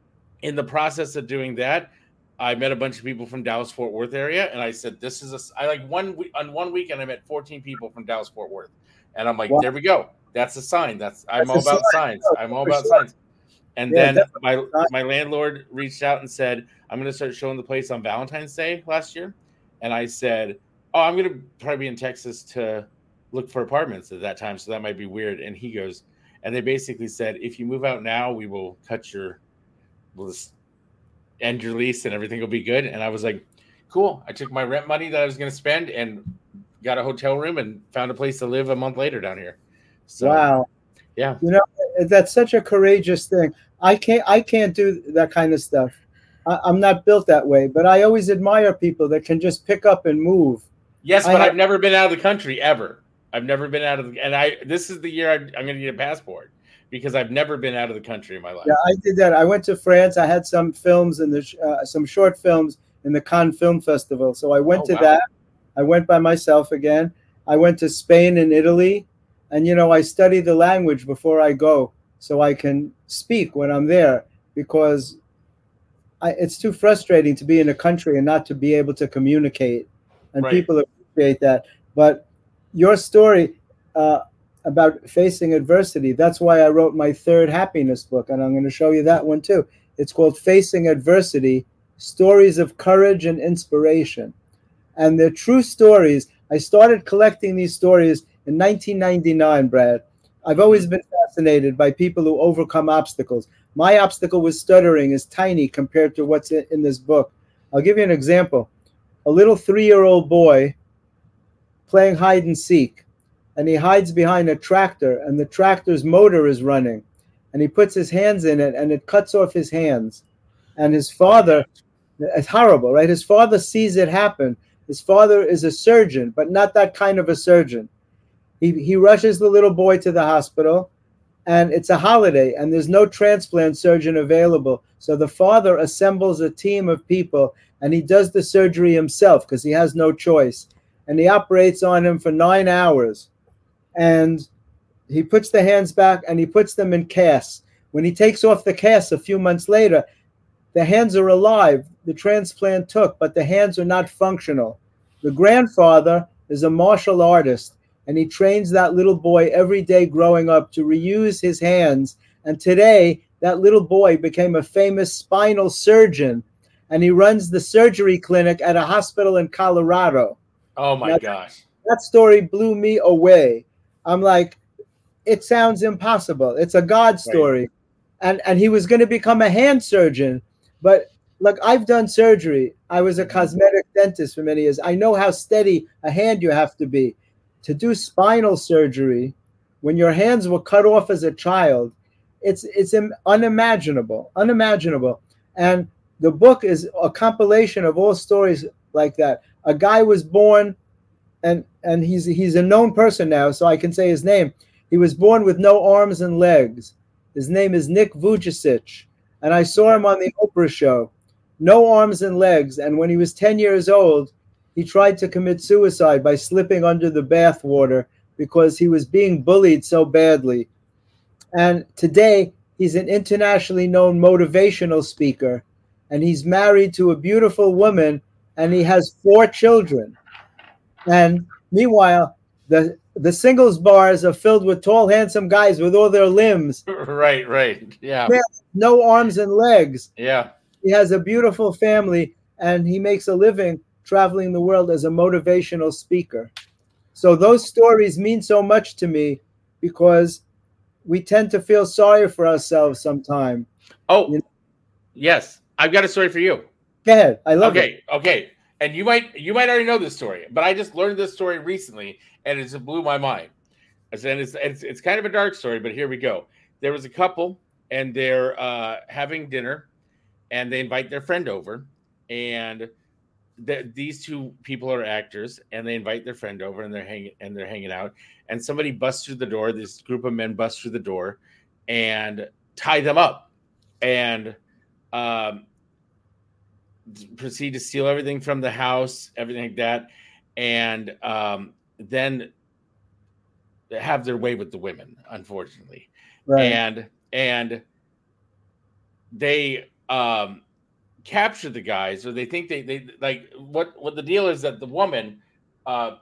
in the process of doing that, I met a bunch of people from Dallas Fort Worth area, and I said, "This is a." I like one week on one weekend. I met fourteen people from Dallas Fort Worth, and I'm like, Wow. "There we go. That's a sign. That's I'm That's all a about sign. signs. Oh, I'm all for about sure. signs." And Yeah, then definitely. my my landlord reached out and said, "I'm going to start showing the place on Valentine's Day last year," and I said, "Oh, I'm going to probably be in Texas to look for apartments at that time, so that might be weird." And he goes, and they basically said, "If you move out now, we will cut your, we'll just end your lease and everything will be good." And I was like, "Cool." I took my rent money that I was going to spend and got a hotel room and found a place to live a month later down here. So, Wow. yeah, You know, that's such a courageous thing. I can't I can't do that kind of stuff. I, I'm not built that way, but I always admire people that can just pick up and move. yes, I but have- I've never been out of the country ever. I've never been out of the, and I this is the year I, I'm going to get a passport because I've never been out of the country in my life. Yeah, I did that. I went to France. I had some films in the uh, some short films in the Cannes Film Festival. So I went Oh, to wow. that. I went by myself again. I went to Spain and Italy, and you know I study the language before I go, so I can speak when I'm there because I, it's too frustrating to be in a country and not to be able to communicate, and Right. people appreciate that. But your story uh, about facing adversity, that's why I wrote my third happiness book, and I'm going to show you that one too. It's called Facing Adversity, Stories of Courage and Inspiration. And they're true stories. I started collecting these stories in nineteen ninety-nine, Brad. I've always been fascinated by people who overcome obstacles. My obstacle with stuttering is tiny compared to what's in, in this book. I'll give you an example. A little three-year-old boy playing hide and seek, and he hides behind a tractor, and the tractor's motor is running, and he puts his hands in it, and it cuts off his hands. And his father, it's horrible, right? His father sees it happen. His father is a surgeon, but not that kind of a surgeon. He, he rushes the little boy to the hospital, and it's a holiday, and there's no transplant surgeon available. So the father assembles a team of people, and he does the surgery himself because he has no choice. And he operates on him for nine hours. And he puts the hands back, and he puts them in casts. When he takes off the casts a few months later, the hands are alive. The transplant took, but the hands are not functional. The grandfather is a martial artist, and he trains that little boy every day growing up to reuse his hands. And today, that little boy became a famous spinal surgeon, and he runs the surgery clinic at a hospital in Colorado. Oh my Now, gosh. That story blew me away. I'm like, it sounds impossible. It's a God story. Right. And, and he was going to become a hand surgeon. But look, I've done surgery. I was a cosmetic dentist for many years. I know how steady a hand you have to be. To do spinal surgery, when your hands were cut off as a child, it's it's unimaginable, unimaginable. And the book is a compilation of all stories like that. A guy was born, and and he's he's a known person now, so I can say his name. He was born with no arms and legs. His name is Nick Vujicic, and I saw him on the Oprah show. No arms and legs, and when he was ten years old, he tried to commit suicide by slipping under the bathwater because he was being bullied so badly. And today, he's an internationally known motivational speaker, and he's married to a beautiful woman, and he has four children. And meanwhile, the the singles bars are filled with tall, handsome guys with all their limbs. Right, right. Yeah. No arms and legs. Yeah. He has a beautiful family, and he makes a living traveling the world as a motivational speaker. So those stories mean so much to me because we tend to feel sorry for ourselves sometimes. Oh, you know? Yes. I've got a story for you. Go ahead. I love okay, it. Okay. Okay. And you might you might already know this story, but I just learned this story recently, and it just blew my mind. And it's it's it's kind of a dark story, but here we go. There was a couple, and they're uh, having dinner, and they invite their friend over, and the, these two people are actors, and they invite their friend over, and they're hanging and they're hanging out, and somebody busts through the door. This group of men bust through the door, and tie them up, and um, proceed to steal everything from the house, everything like that, and um, then have their way with the women, unfortunately. Right. And and they um, capture the guys, or they think they they like what what the deal is that the woman, uh,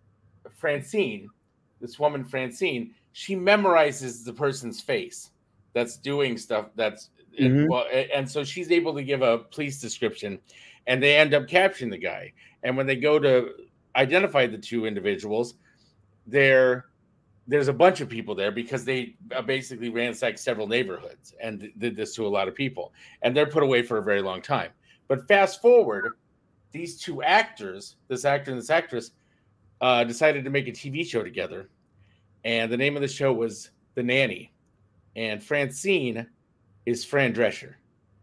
Francine, this woman Francine, she memorizes the person's face that's doing stuff that's Mhm. it, well, and so she's able to give a police description, and they end up capturing the guy. And when they go to identify the two individuals, they're there's a bunch of people there because they basically ransacked several neighborhoods and did this to a lot of people. And they're put away for a very long time. But fast forward, these two actors, this actor and this actress, uh, decided to make a T V show together. And the name of the show was The Nanny. And Francine is Fran Drescher.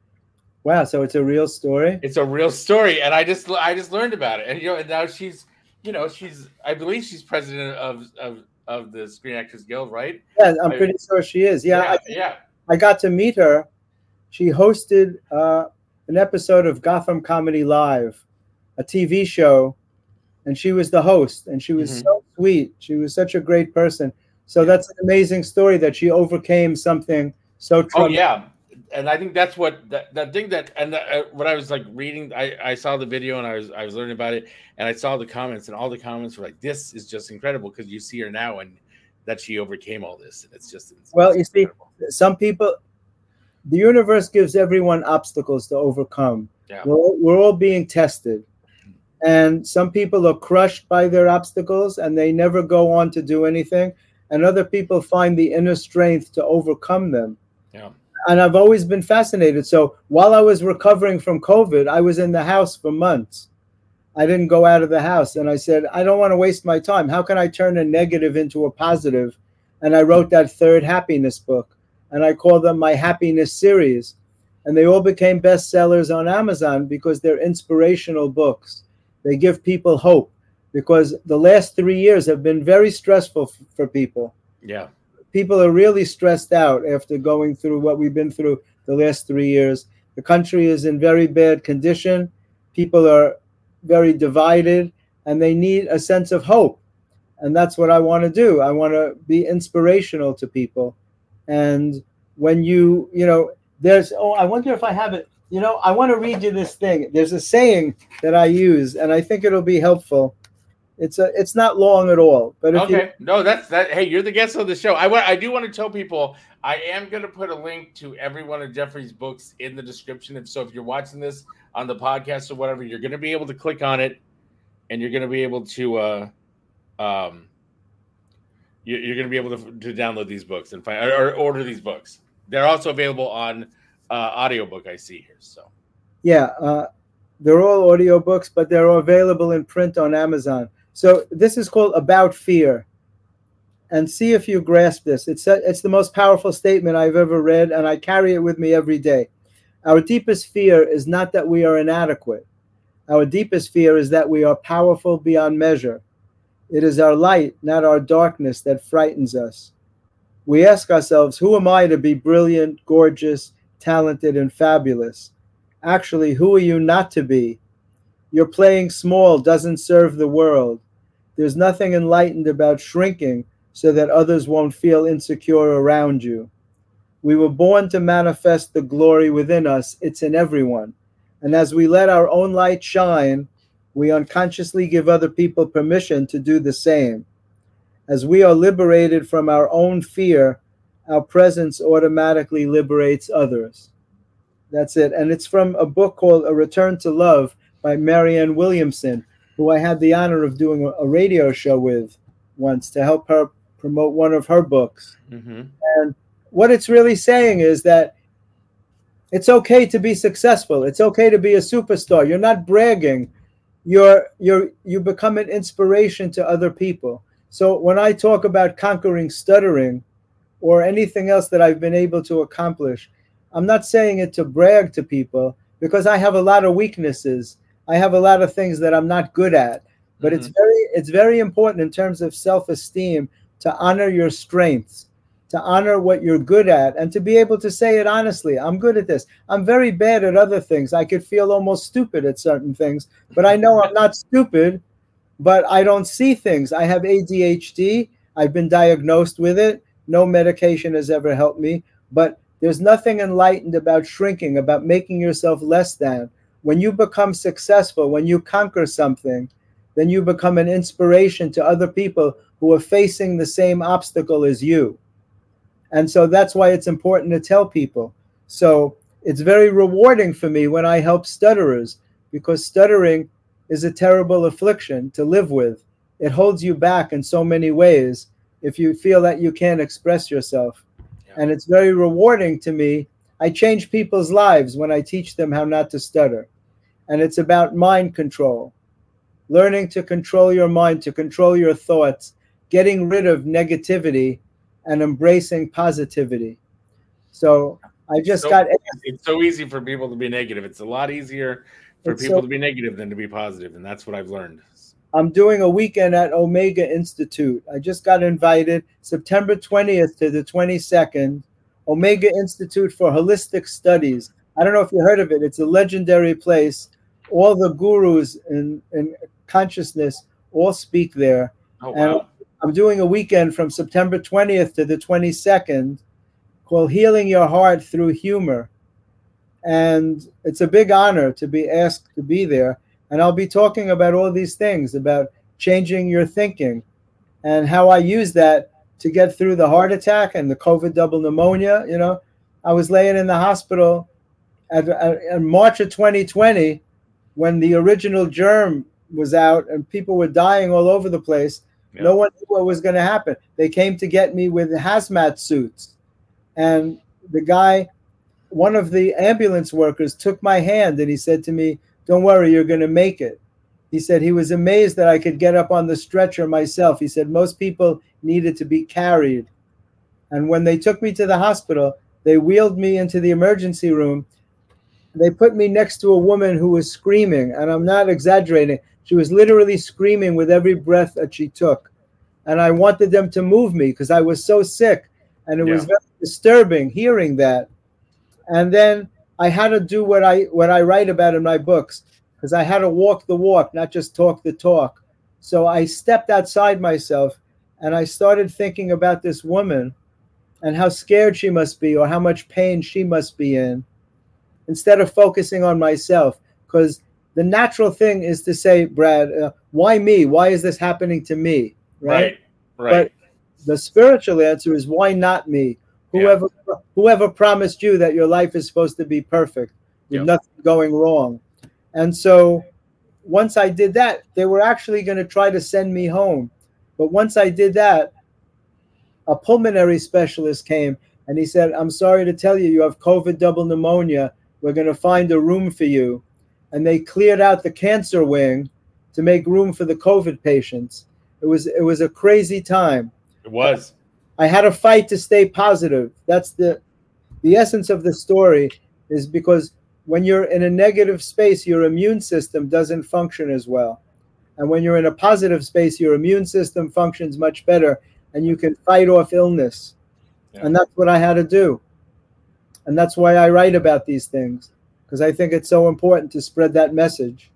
Wow, so it's a real story? It's a real story. And I just I just learned about it. And you know, and now she's, you know, she's I believe she's president of of of the Screen Actors Guild, right? Yeah, I'm pretty I, sure she is. Yeah, yeah, I, yeah. I got to meet her. She hosted uh, an episode of Gotham Comedy Live, a T V show, and she was the host, and she was mm-hmm. so sweet. She was such a great person. So that's an amazing story that she overcame something so traumatic. Oh, yeah. And I think that's what that, that thing that and the, uh, when I was like reading, I, I saw the video and I was I was learning about it, and I saw the comments, and all the comments were like, "This is just incredible," because you see her now and that she overcame all this, and it's just it's, well, it's you incredible. See, some people, the universe gives everyone obstacles to overcome. Yeah. We're, we're all being tested, and some people are crushed by their obstacles and they never go on to do anything, and other people find the inner strength to overcome them. Yeah. And I've always been fascinated. So while I was recovering from COVID, I was in the house for months. I didn't go out of the house. And I said, I don't want to waste my time. How can I turn a negative into a positive? And I wrote that third happiness book. And I called them my happiness series. And they all became bestsellers on Amazon because they're inspirational books. They give people hope, because the last three years have been very stressful f- for people. Yeah. People are really stressed out after going through what we've been through the last three years. The country is in very bad condition. People are very divided, and they need a sense of hope. And that's what I want to do. I want to be inspirational to people. And when you, you know, there's, oh, I wonder if I have it. You know, I want to read you this thing. There's a saying that I use, and I think it'll be helpful. It's a, it's not long at all. But if okay, you, no, that's that. Hey, you're the guest of the show. I want, I do want to tell people I am going to put a link to every one of Jeffrey's books in the description. If so, if you're watching this on the podcast or whatever, you're going to be able to click on it, and you're going to be able to, uh, um, you're, you're going to be able to, to download these books and find or order these books. They're also available on uh, audiobook. I see here. So, yeah, uh, they're all audiobooks, but they're available in print on Amazon. So this is called About Fear. And see if you grasp this. It's a, it's the most powerful statement I've ever read, and I carry it with me every day. Our deepest fear is not that we are inadequate. Our deepest fear is that we are powerful beyond measure. It is our light, not our darkness, that frightens us. We ask ourselves, who am I to be brilliant, gorgeous, talented, and fabulous? Actually, who are you not to be? Your playing small doesn't serve the world. There's nothing enlightened about shrinking so that others won't feel insecure around you. We were born to manifest the glory within us. It's in everyone. And as we let our own light shine, we unconsciously give other people permission to do the same. As we are liberated from our own fear, our presence automatically liberates others. That's it. And it's from a book called A Return to Love by Marianne Williamson, who I had the honor of doing a, a radio show with once to help her promote one of her books. Mm-hmm. And what it's really saying is that it's okay to be successful. It's okay to be a superstar. You're not bragging. You're you're you become an inspiration to other people. So when I talk about conquering stuttering or anything else that I've been able to accomplish, I'm not saying it to brag to people, because I have a lot of weaknesses. I have a lot of things that I'm not good at. But mm-hmm. it's very it's very important in terms of self-esteem to honor your strengths. to honor what you're good at and to be able to say it honestly. I'm good at this. I'm very bad at other things. I could feel almost stupid at certain things, but I know I'm not stupid, but I don't see things. I have A D H D. I've been diagnosed with it. No medication has ever helped me, but there's nothing enlightened about shrinking, about making yourself less than. When you become successful, when you conquer something, then you become an inspiration to other people who are facing the same obstacle as you. And so that's why it's important to tell people. So it's very rewarding for me when I help stutterers, because stuttering is a terrible affliction to live with. It holds you back in so many ways if you feel that you can't express yourself. Yeah. And it's very rewarding to me. I change people's lives when I teach them how not to stutter. And it's about mind control, learning to control your mind, to control your thoughts, getting rid of negativity and embracing positivity. So I just so, got... It's so easy for people to be negative. It's a lot easier for people so, to be negative than to be positive. And that's what I've learned. I'm doing a weekend at Omega Institute. I just got invited September twentieth to the twenty-second, Omega Institute for Holistic Studies. I don't know if you heard of it. It's a legendary place. All the gurus in, in consciousness all speak there. Oh, wow. And I'm doing a weekend from September twentieth to the twenty-second called Healing Your Heart Through Humor. And it's a big honor to be asked to be there. And I'll be talking about all these things, about changing your thinking and how I use that to get through the heart attack and the COVID double pneumonia. You know, I was laying in the hospital at, at, in March of twenty twenty when the original germ was out and people were dying all over the place. Yeah. No one knew what was going to happen. They came to get me with hazmat suits. And the guy, one of the ambulance workers, took my hand and he said to me, "Don't worry, you're going to make it." He said he was amazed that I could get up on the stretcher myself. He said most people needed to be carried. And when they took me to the hospital, they wheeled me into the emergency room. They put me next to a woman who was screaming, and I'm not exaggerating. She was literally screaming with every breath that she took. And I wanted them to move me because I was so sick. And it yeah. was very disturbing hearing that. And then I had to do what I what I write about in my books, because I had to walk the walk, not just talk the talk. So I stepped outside myself and I started thinking about this woman and how scared she must be or how much pain she must be in, instead of focusing on myself. Because the natural thing is to say, Brad, uh, why me? Why is this happening to me? Right. Right. Right. But the spiritual answer is, why not me? Whoever yeah. whoever promised you that your life is supposed to be perfect with yep. nothing going wrong. And so once I did that, they were actually going to try to send me home. But once I did that, a pulmonary specialist came and he said, "I'm sorry to tell you, you have COVID double pneumonia. We're going to find a room for you." And they cleared out the cancer wing to make room for the COVID patients. It was it was a crazy time. It was. I had to fight to stay positive. That's the the essence of the story, is because when you're in a negative space, your immune system doesn't function as well. And when you're in a positive space, your immune system functions much better and you can fight off illness. Yeah. And that's what I had to do. And that's why I write about these things, because I think it's so important to spread that message.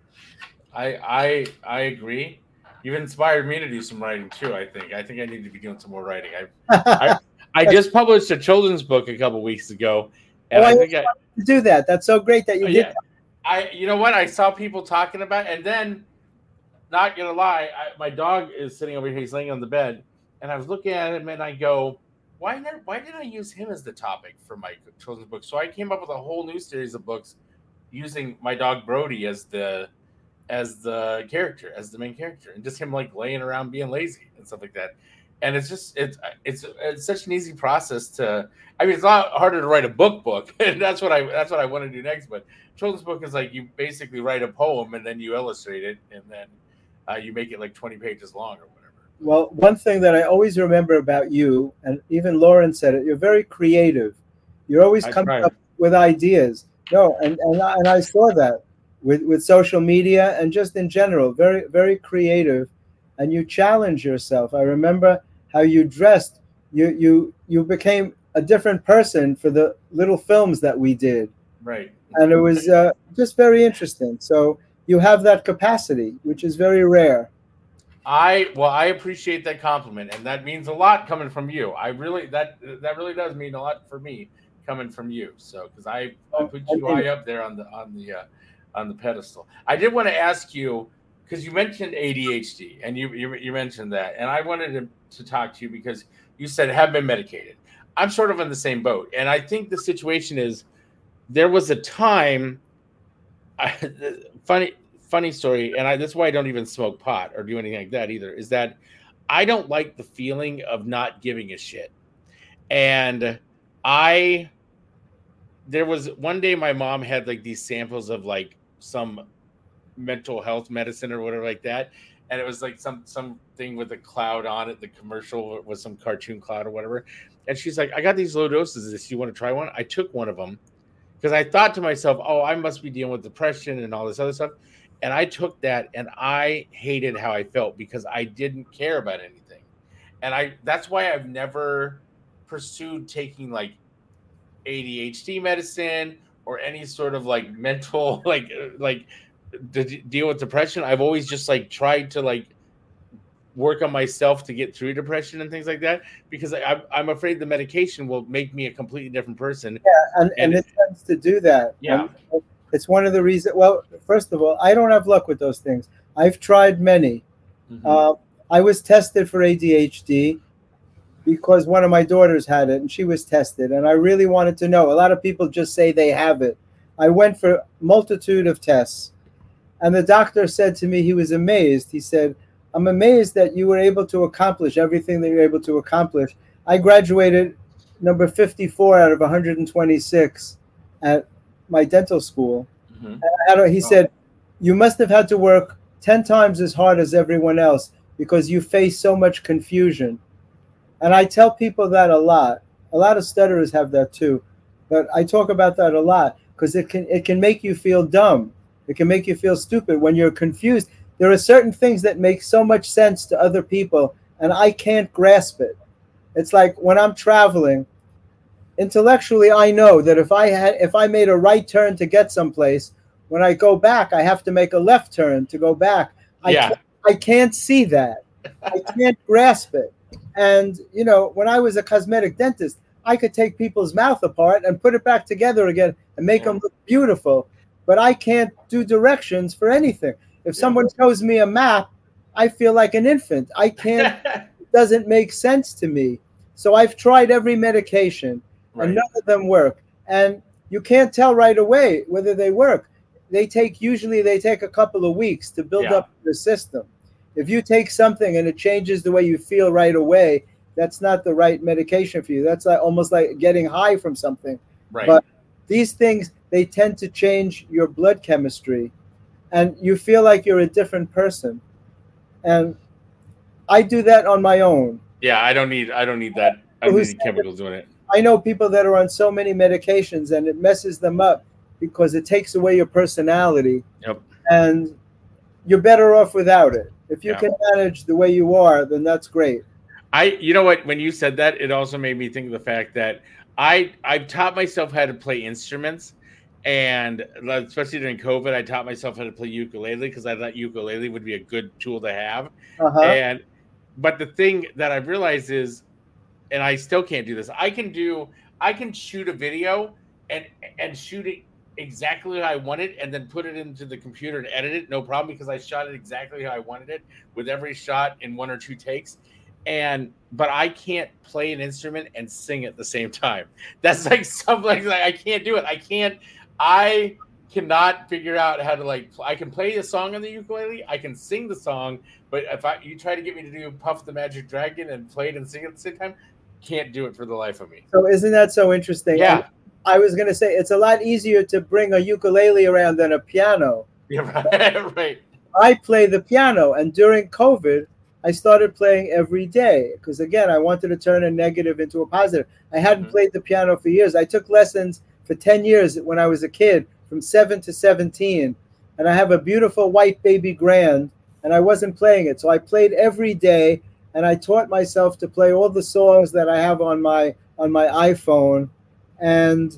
I I I agree. You've inspired me to do some writing too. I think. I think I need to be doing some more writing. I I, I just published a children's book a couple weeks ago, and oh, I, I think I to do that. That's so great that you did. Yeah, that. I you know what I saw people talking about, and then, not gonna lie, I, my dog is sitting over here. He's laying on the bed, and I was looking at him, and I go, why not? Why did I use him as the topic for my children's book? So I came up with a whole new series of books using my dog Brody as the. as the character, as the main character, and just him like laying around being lazy and stuff like that. And it's just, it's, it's, it's such an easy process to, I mean, it's a lot harder to write a book book. And that's what I, that's what I want to do next. But children's book is like, you basically write a poem and then you illustrate it. And then uh, you make it like twenty pages long or whatever. Well, one thing that I always remember about you, and even Lauren said it, you're very creative. You're always I coming tried. up with ideas. No, and, and, I, and I saw that. With, with social media and just in general, very, very creative. And you challenge yourself. I remember how you dressed. you you you became a different person for the little films that we did. Right. And it was uh, just very interesting. So you have that capacity, which is very rare. I well, I appreciate that compliment, and that means a lot coming from you. I really that that really does mean a lot for me coming from you. So because I, I put you high up there on the on the uh, on the pedestal. I did want to ask you, because you mentioned A D H D, and you, you you mentioned that, and I wanted to, to talk to you because you said have been medicated. I'm sort of in the same boat, and I think the situation is there was a time. I, funny. Funny story, and I, that's why I don't even smoke pot or do anything like that either, is that I don't like the feeling of not giving a shit. And I, there was one day my mom had like these samples of like some mental health medicine or whatever like that. And it was like some something with a cloud on it. The commercial was some cartoon cloud or whatever. And she's like, I got these low doses of this. You want to try one? I took one of them because I thought to myself, oh, I must be dealing with depression and all this other stuff. And I took that and I hated how I felt because I didn't care about anything. And I that's why I've never pursued taking like A D H D medicine or any sort of like mental, like, like to deal with depression. I've always just like tried to like work on myself to get through depression and things like that, because I, I'm afraid the medication will make me a completely different person. Yeah, and, and, and it tends to do that. Yeah. And it's one of the reasons. Well, first of all, I don't have luck with those things. I've tried many. Mm-hmm. Uh, I was tested for A D H D because one of my daughters had it and she was tested. And I really wanted to know. A lot of people just say they have it. I went for a multitude of tests. And the doctor said to me, he was amazed. He said, I'm amazed that you were able to accomplish everything that you're able to accomplish. I graduated number fifty-four out of one hundred twenty-six at my dental school. Mm-hmm. And I had a, he oh. said, you must have had to work ten times as hard as everyone else because you face so much confusion. And I tell people that a lot. A lot of stutterers have that too. But I talk about that a lot because it can it can make you feel dumb. It can make you feel stupid when you're confused. There are certain things that make so much sense to other people, and I can't grasp it. It's like when I'm traveling, intellectually, I know that if I had, if I made a right turn to get someplace, when I go back, I have to make a left turn to go back. I yeah. can't, I can't see that. I can't grasp it. And, you know, when I was a cosmetic dentist, I could take people's mouth apart and put it back together again and make yeah. them look beautiful. But I can't do directions for anything. If yeah. someone shows me a map, I feel like an infant. I can't, it doesn't make sense to me. So I've tried every medication right. and none of them work. And you can't tell right away whether they work. They take, usually they take a couple of weeks to build yeah. up the system. If you take something and it changes the way you feel right away, that's not the right medication for you. That's like almost like getting high from something. Right. But these things, they tend to change your blood chemistry and you feel like you're a different person. And I do that on my own. Yeah, I don't need I don't need that. I don't need chemicals doing it. I know people that are on so many medications and it messes them up because it takes away your personality. Yep. And you're better off without it. If you yeah. can manage the way you are, then that's great. I, you know what, when you said that, it also made me think of the fact that I, I've taught myself how to play instruments. And especially during COVID, I taught myself how to play ukulele because I thought ukulele would be a good tool to have. Uh-huh. And, but the thing that I've realized is, and I still can't do this, I can do, I can shoot a video and, and shoot it exactly how I want it and then put it into the computer and edit it. No problem, because I shot it exactly how I wanted it with every shot in one or two takes. And but I can't play an instrument and sing at the same time. That's like something like, like I can't do it. I can't. I cannot figure out how to like. I can play a song on the ukulele. I can sing the song, but if I you try to get me to do Puff the Magic Dragon and play it and sing it at the same time, can't do it for the life of me. So isn't that so interesting? Yeah. I was going to say it's a lot easier to bring a ukulele around than a piano. Yeah, right. right. I play the piano, and during COVID, I started playing every day because, again, I wanted to turn a negative into a positive. I hadn't mm-hmm. played the piano for years. I took lessons for ten years when I was a kid, from seven to seventeen, and I have a beautiful white baby grand, and I wasn't playing it. So I played every day, and I taught myself to play all the songs that I have on my on my iPhone. And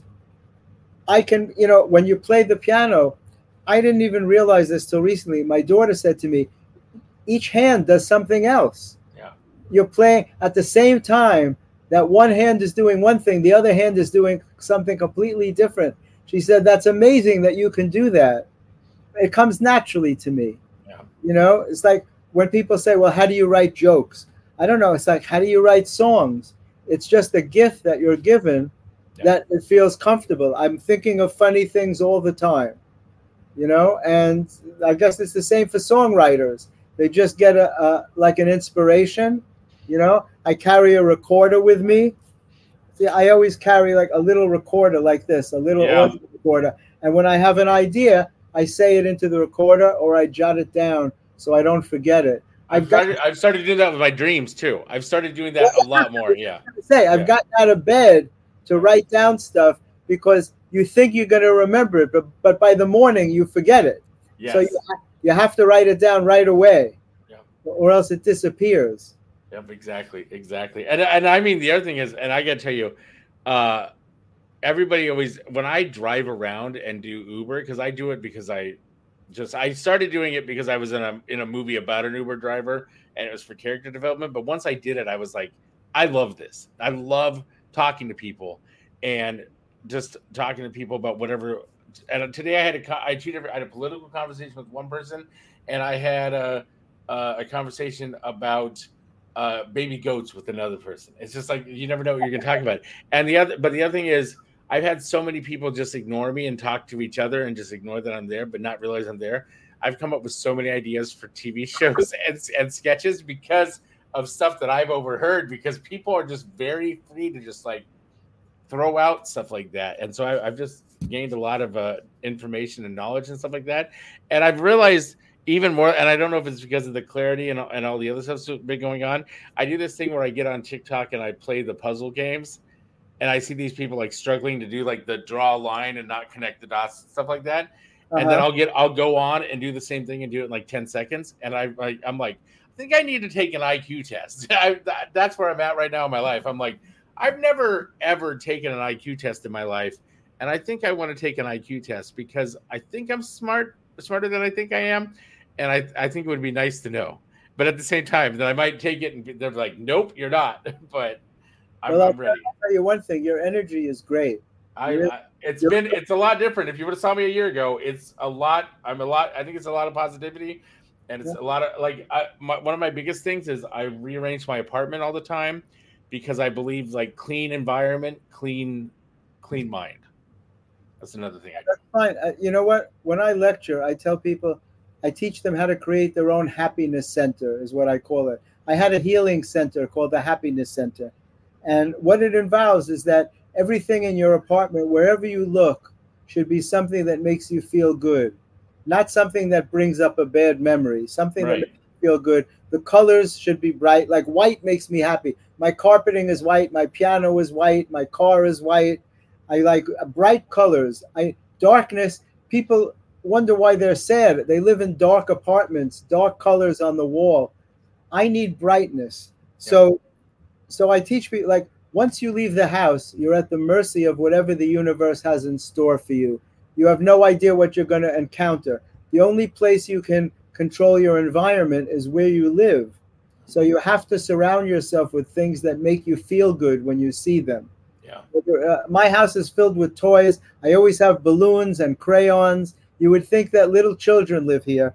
I can, you know, when you play the piano, I didn't even realize this till recently. My daughter said to me, each hand does something else. Yeah. You're playing at the same time that one hand is doing one thing, the other hand is doing something completely different. She said, that's amazing that you can do that. It comes naturally to me. Yeah. You know, it's like when people say, well, how do you write jokes? I don't know. It's like, how do you write songs? It's just a gift that you're given. Yeah. That it feels comfortable. I'm thinking of funny things all the time, you know, and I guess it's the same for songwriters. They just get a, a like an inspiration, you know. I carry a recorder with me. See, I always carry like a little recorder like this, a little yeah. audio recorder. And when I have an idea, I say it into the recorder or I jot it down so I don't forget it. I've, I've started, got, I've started to do that with my dreams too. I've started doing that a lot more. Yeah. Say, I've yeah. gotten out of bed to write down stuff because you think you're going to remember it, but but by the morning you forget it. Yes. So you, you have to write it down right away, yeah. or else it disappears. Yep, exactly, exactly. And and I mean the other thing is, and I got to tell you, uh, everybody always when I drive around and do Uber, because I do it because I just I started doing it because I was in a in a movie about an Uber driver and it was for character development. But once I did it, I was like, I love this. I love talking to people and just talking to people about whatever. And today I had a I had a political conversation with one person, and I had a a, a conversation about uh, baby goats with another person. It's just like you never know what you're going to talk about. And the other, but the other thing is, I've had so many people just ignore me and talk to each other and just ignore that I'm there, but not realize I'm there. I've come up with so many ideas for T V shows and, and sketches because of stuff that I've overheard, because people are just very free to just like throw out stuff like that. And so I, I've just gained a lot of uh, information and knowledge and stuff like that. And I've realized even more, and I don't know if it's because of the clarity and, and all the other stuff's been going on. I do this thing where I get on TikTok and I play the puzzle games, and I see these people like struggling to do like the draw a line and not connect the dots, stuff like that. Uh-huh. And then I'll get, I'll go on and do the same thing and do it in like ten seconds. And I, I I'm like, I think I need to take an I Q test. I, that, that's where I'm at right now in my life. I'm like, I've never, ever taken an I Q test in my life. And I think I want to take an I Q test because I think I'm smart, smarter than I think I am. And I, I think it would be nice to know. But at the same time, that I might take it and they're like, nope, you're not. But I'm, well, I'm ready. I'll tell you one thing. Your energy is great. I, I It's been, it's a lot different. If you would have saw me a year ago, it's a lot. I'm a lot. I think it's a lot of positivity. And it's yeah. a lot of like I, my, one of my biggest things is I rearrange my apartment all the time because I believe like clean environment, clean, clean mind. That's another thing I do. That's fine. Uh, you know what? When I lecture, I tell people, I teach them how to create their own happiness center, is what I call it. I had a healing center called the Happiness Center. And what it involves is that everything in your apartment, wherever you look, should be something that makes you feel good. Not something that brings up a bad memory, something right. that makes you feel good. The colors should be bright. Like white makes me happy. My carpeting is white. My piano is white. My car is white. I like bright colors. I darkness, people wonder why they're sad. They live in dark apartments, dark colors on the wall. I need brightness. So, yeah. so I teach people, like, once you leave the house, you're at the mercy of whatever the universe has in store for you. You have no idea what you're going to encounter. The only place you can control your environment is where you live. So you have to surround yourself with things that make you feel good when you see them. Yeah. Uh, my house is filled with toys. I always have balloons and crayons. You would think that little children live here.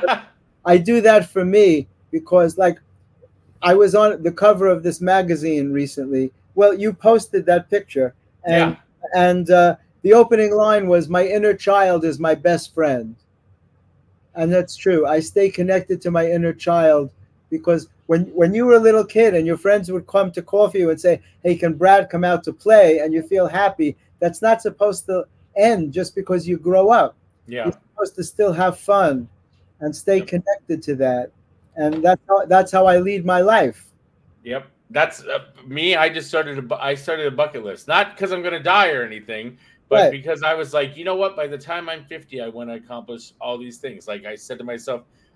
I do that for me because, like, I was on the cover of this magazine recently. Well, you posted that picture, and yeah. and uh, the opening line was, "My inner child is my best friend," and that's true. I stay connected to my inner child because when when you were a little kid and your friends would come to call for you and say, "Hey, can Brad come out to play?" and you feel happy, that's not supposed to end just because you grow up. Yeah. You're supposed to still have fun and stay yep. connected to that. And that's how, that's how I lead my life. Yep. That's uh, me. I just started a, I started a bucket list, not because I'm going to die or anything, but right. because I was like, you know what? By the time I'm fifty, I want to accomplish all these things. Like I said to myself,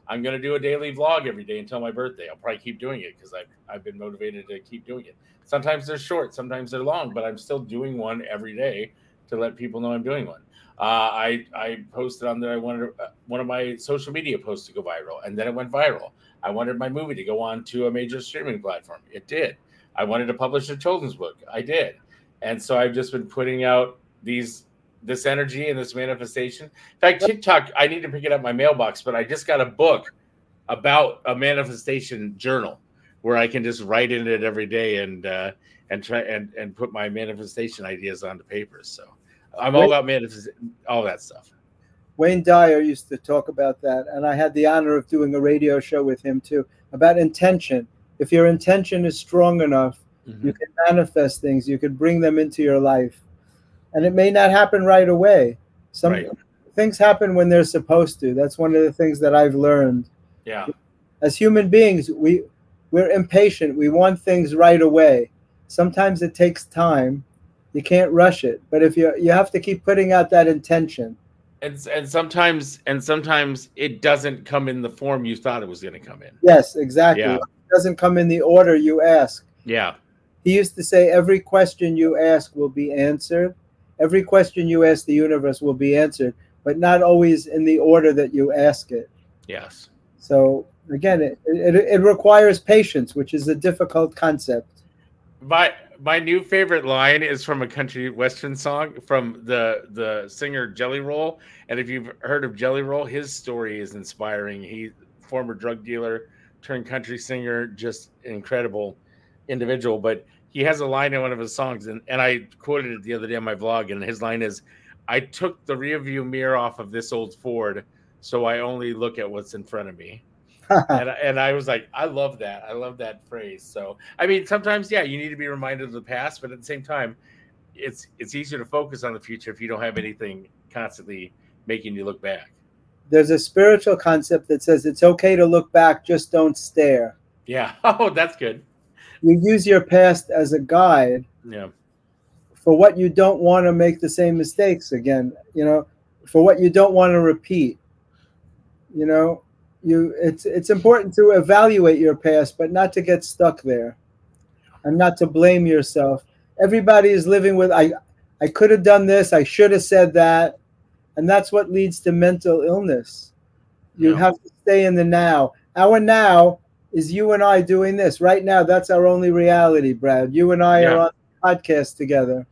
I'm going to do a daily vlog every day until my birthday. I'll probably keep doing it because I've, I've been motivated to keep doing it. Sometimes they're short, sometimes they're long, but I'm still doing one every day to let people know I'm doing one. Uh, I I posted on there. I wanted uh, one of my social media posts to go viral, and then it went viral. I wanted my movie to go on to a major streaming platform. It did. I wanted to publish a children's book. I did. And so I've just been putting out these this energy and this manifestation. In fact, TikTok, I need to pick it up in my mailbox, but I just got a book about a manifestation journal where I can just write in it every day and uh, and try and, and put my manifestation ideas onto paper. So I'm all about manifest all that stuff. Wayne Dyer used to talk about that, and I had the honor of doing a radio show with him too about intention. If your intention is strong enough, mm-hmm. you can manifest things. You can bring them into your life. And it may not happen right away. Some right. things happen when they're supposed to. That's one of the things that I've learned. Yeah. As human beings, we, we're impatient. We want things right away. Sometimes it takes time. You can't rush it. But if you you have to keep putting out that intention. And and sometimes and sometimes it doesn't come in the form you thought it was going to come in. Yes, exactly. Yeah. It doesn't come in the order you ask. Yeah. He used to say every question you ask will be answered. Every question you ask the universe will be answered, but not always in the order that you ask it. Yes. So again, it, it, it requires patience, which is a difficult concept. My my new favorite line is from a country western song from the the singer Jelly Roll. And if you've heard of Jelly Roll, his story is inspiring. He former drug dealer turned country singer, just an incredible individual. But he has a line in one of his songs, and, and I quoted it the other day on my vlog, and his line is, "I took the rearview mirror off of this old Ford, so I only look at what's in front of me." and, and I was like, I love that. I love that phrase. So, I mean, sometimes, yeah, you need to be reminded of the past, but at the same time, it's it's easier to focus on the future if you don't have anything constantly making you look back. There's a spiritual concept that says it's okay to look back, just don't stare. Yeah. Oh, that's good. You use your past as a guide. Yeah. For what you don't want to make the same mistakes again, you know, for what you don't want to repeat. You know, you it's it's important to evaluate your past, but not to get stuck there and not to blame yourself. Everybody is living with I I could have done this, I should have said that, and that's what leads to mental illness. You Yeah. have to stay in the now. Our now is you and I doing this right now. That's our only reality, Brad. You and I Yeah. are on the podcast together,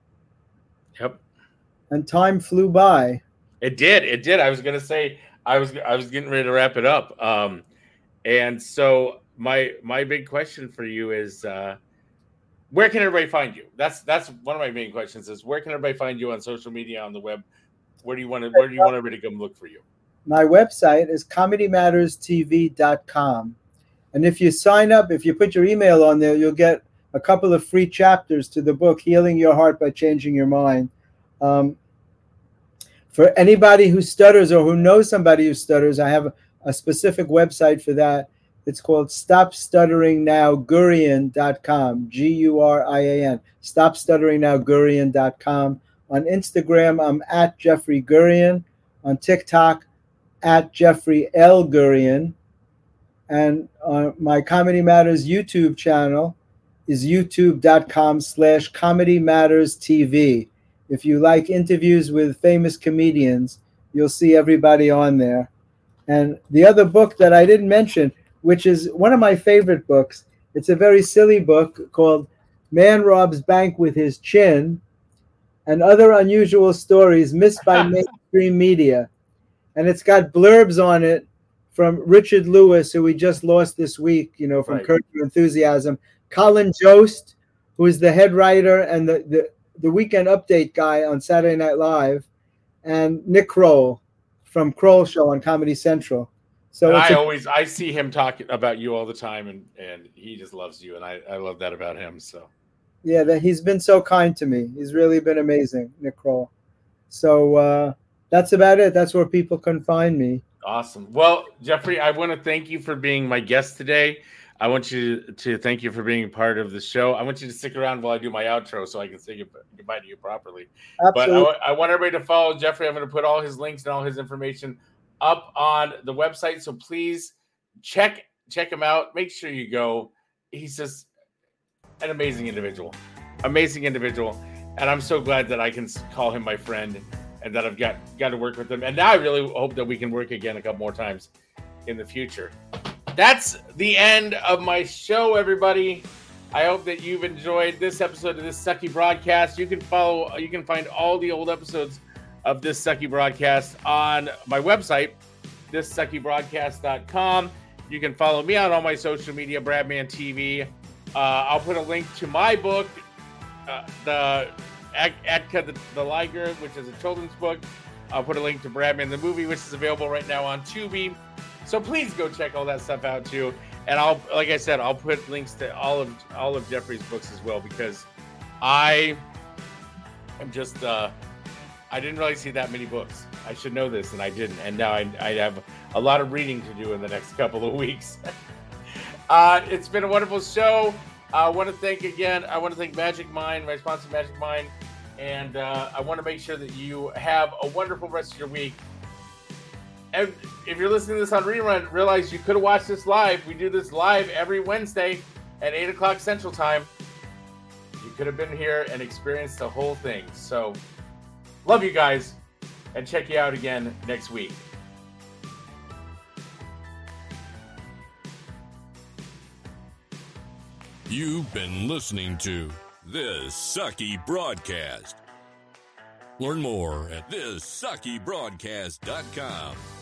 Yep. and time flew by. It did. It did. I was gonna say I was I was getting ready to wrap it up. Um, and so my my big question for you is, uh, where can everybody find you? That's that's one of my main questions. Is where can everybody find you on social media, on the web? Where do you want to Where do you want everybody to come look for you? My website is comedy matters t v dot com. And if you sign up, if you put your email on there, you'll get a couple of free chapters to the book, Healing Your Heart by Changing Your Mind. Um, for anybody who stutters or who knows somebody who stutters, I have a, a specific website for that. It's called stop stuttering now gurian dot com, G U R I A N, stop stuttering now gurian dot com. On Instagram, I'm at Jeffrey Gurian. On TikTok, at Jeffrey L. Gurian. And uh, my Comedy Matters YouTube channel is youtube.com slash Comedy Matters TV. If you like interviews with famous comedians, you'll see everybody on there. And the other book that I didn't mention, which is one of my favorite books, it's a very silly book called Man Robs Bank with His Chin and Other Unusual Stories Missed by Mainstream Media. And it's got blurbs on it from Richard Lewis, who we just lost this week, you know, from Right. Curb Your Enthusiasm. Colin Jost, who is the head writer and the, the, the Weekend Update guy on Saturday Night Live, and Nick Kroll from Kroll Show on Comedy Central. So And it's I a- always I see him talking about you all the time, and and he just loves you, and I I love that about him. So yeah, that he's been so kind to me. He's really been amazing, Nick Kroll. So uh, that's about it. That's where people can find me. awesome. Well, Jeffrey, I want to thank you for being my guest today. I want you to thank you for being a part of the show. I want you to stick around while I do my outro so I can say goodbye to you properly. Absolutely. But I, I want everybody to follow Jeffrey. I'm going to put all his links and all his information up on the website. So please check check him out. Make sure you go. He's just an amazing individual. Amazing individual. And I'm so glad that I can call him my friend and that I've got, got to work with him. And now I really hope that we can work again a couple more times in the future. That's the end of my show, everybody. I hope that you've enjoyed this episode of this Sucky Broadcast. You can follow, you can find all the old episodes of this Sucky Broadcast on my website, this sucky broadcast dot com. You can follow me on all my social media, Bradman T V. Uh, I'll put a link to my book, uh, the Atka the, the Liger, which is a children's book. I'll put a link to Bradman the Movie, which is available right now on Tubi. So please go check all that stuff out too. And I'll, like I said, I'll put links to all of all of Jeffrey's books as well, because I am just uh, I didn't really see that many books. I should know this, and I didn't. And now I, I have a lot of reading to do in the next couple of weeks. uh, it's been a wonderful show. I want to thank again. I want to thank Magic Mind, my sponsor, Magic Mind, and uh, I want to make sure that you have a wonderful rest of your week. And if you're listening to this on rerun, realize you could have watched this live. We do this live every Wednesday at eight o'clock Central Time. You could have been here and experienced the whole thing. So, love you guys, and check you out again next week. You've been listening to This Sucky Broadcast. Learn more at this sucky broadcast dot com.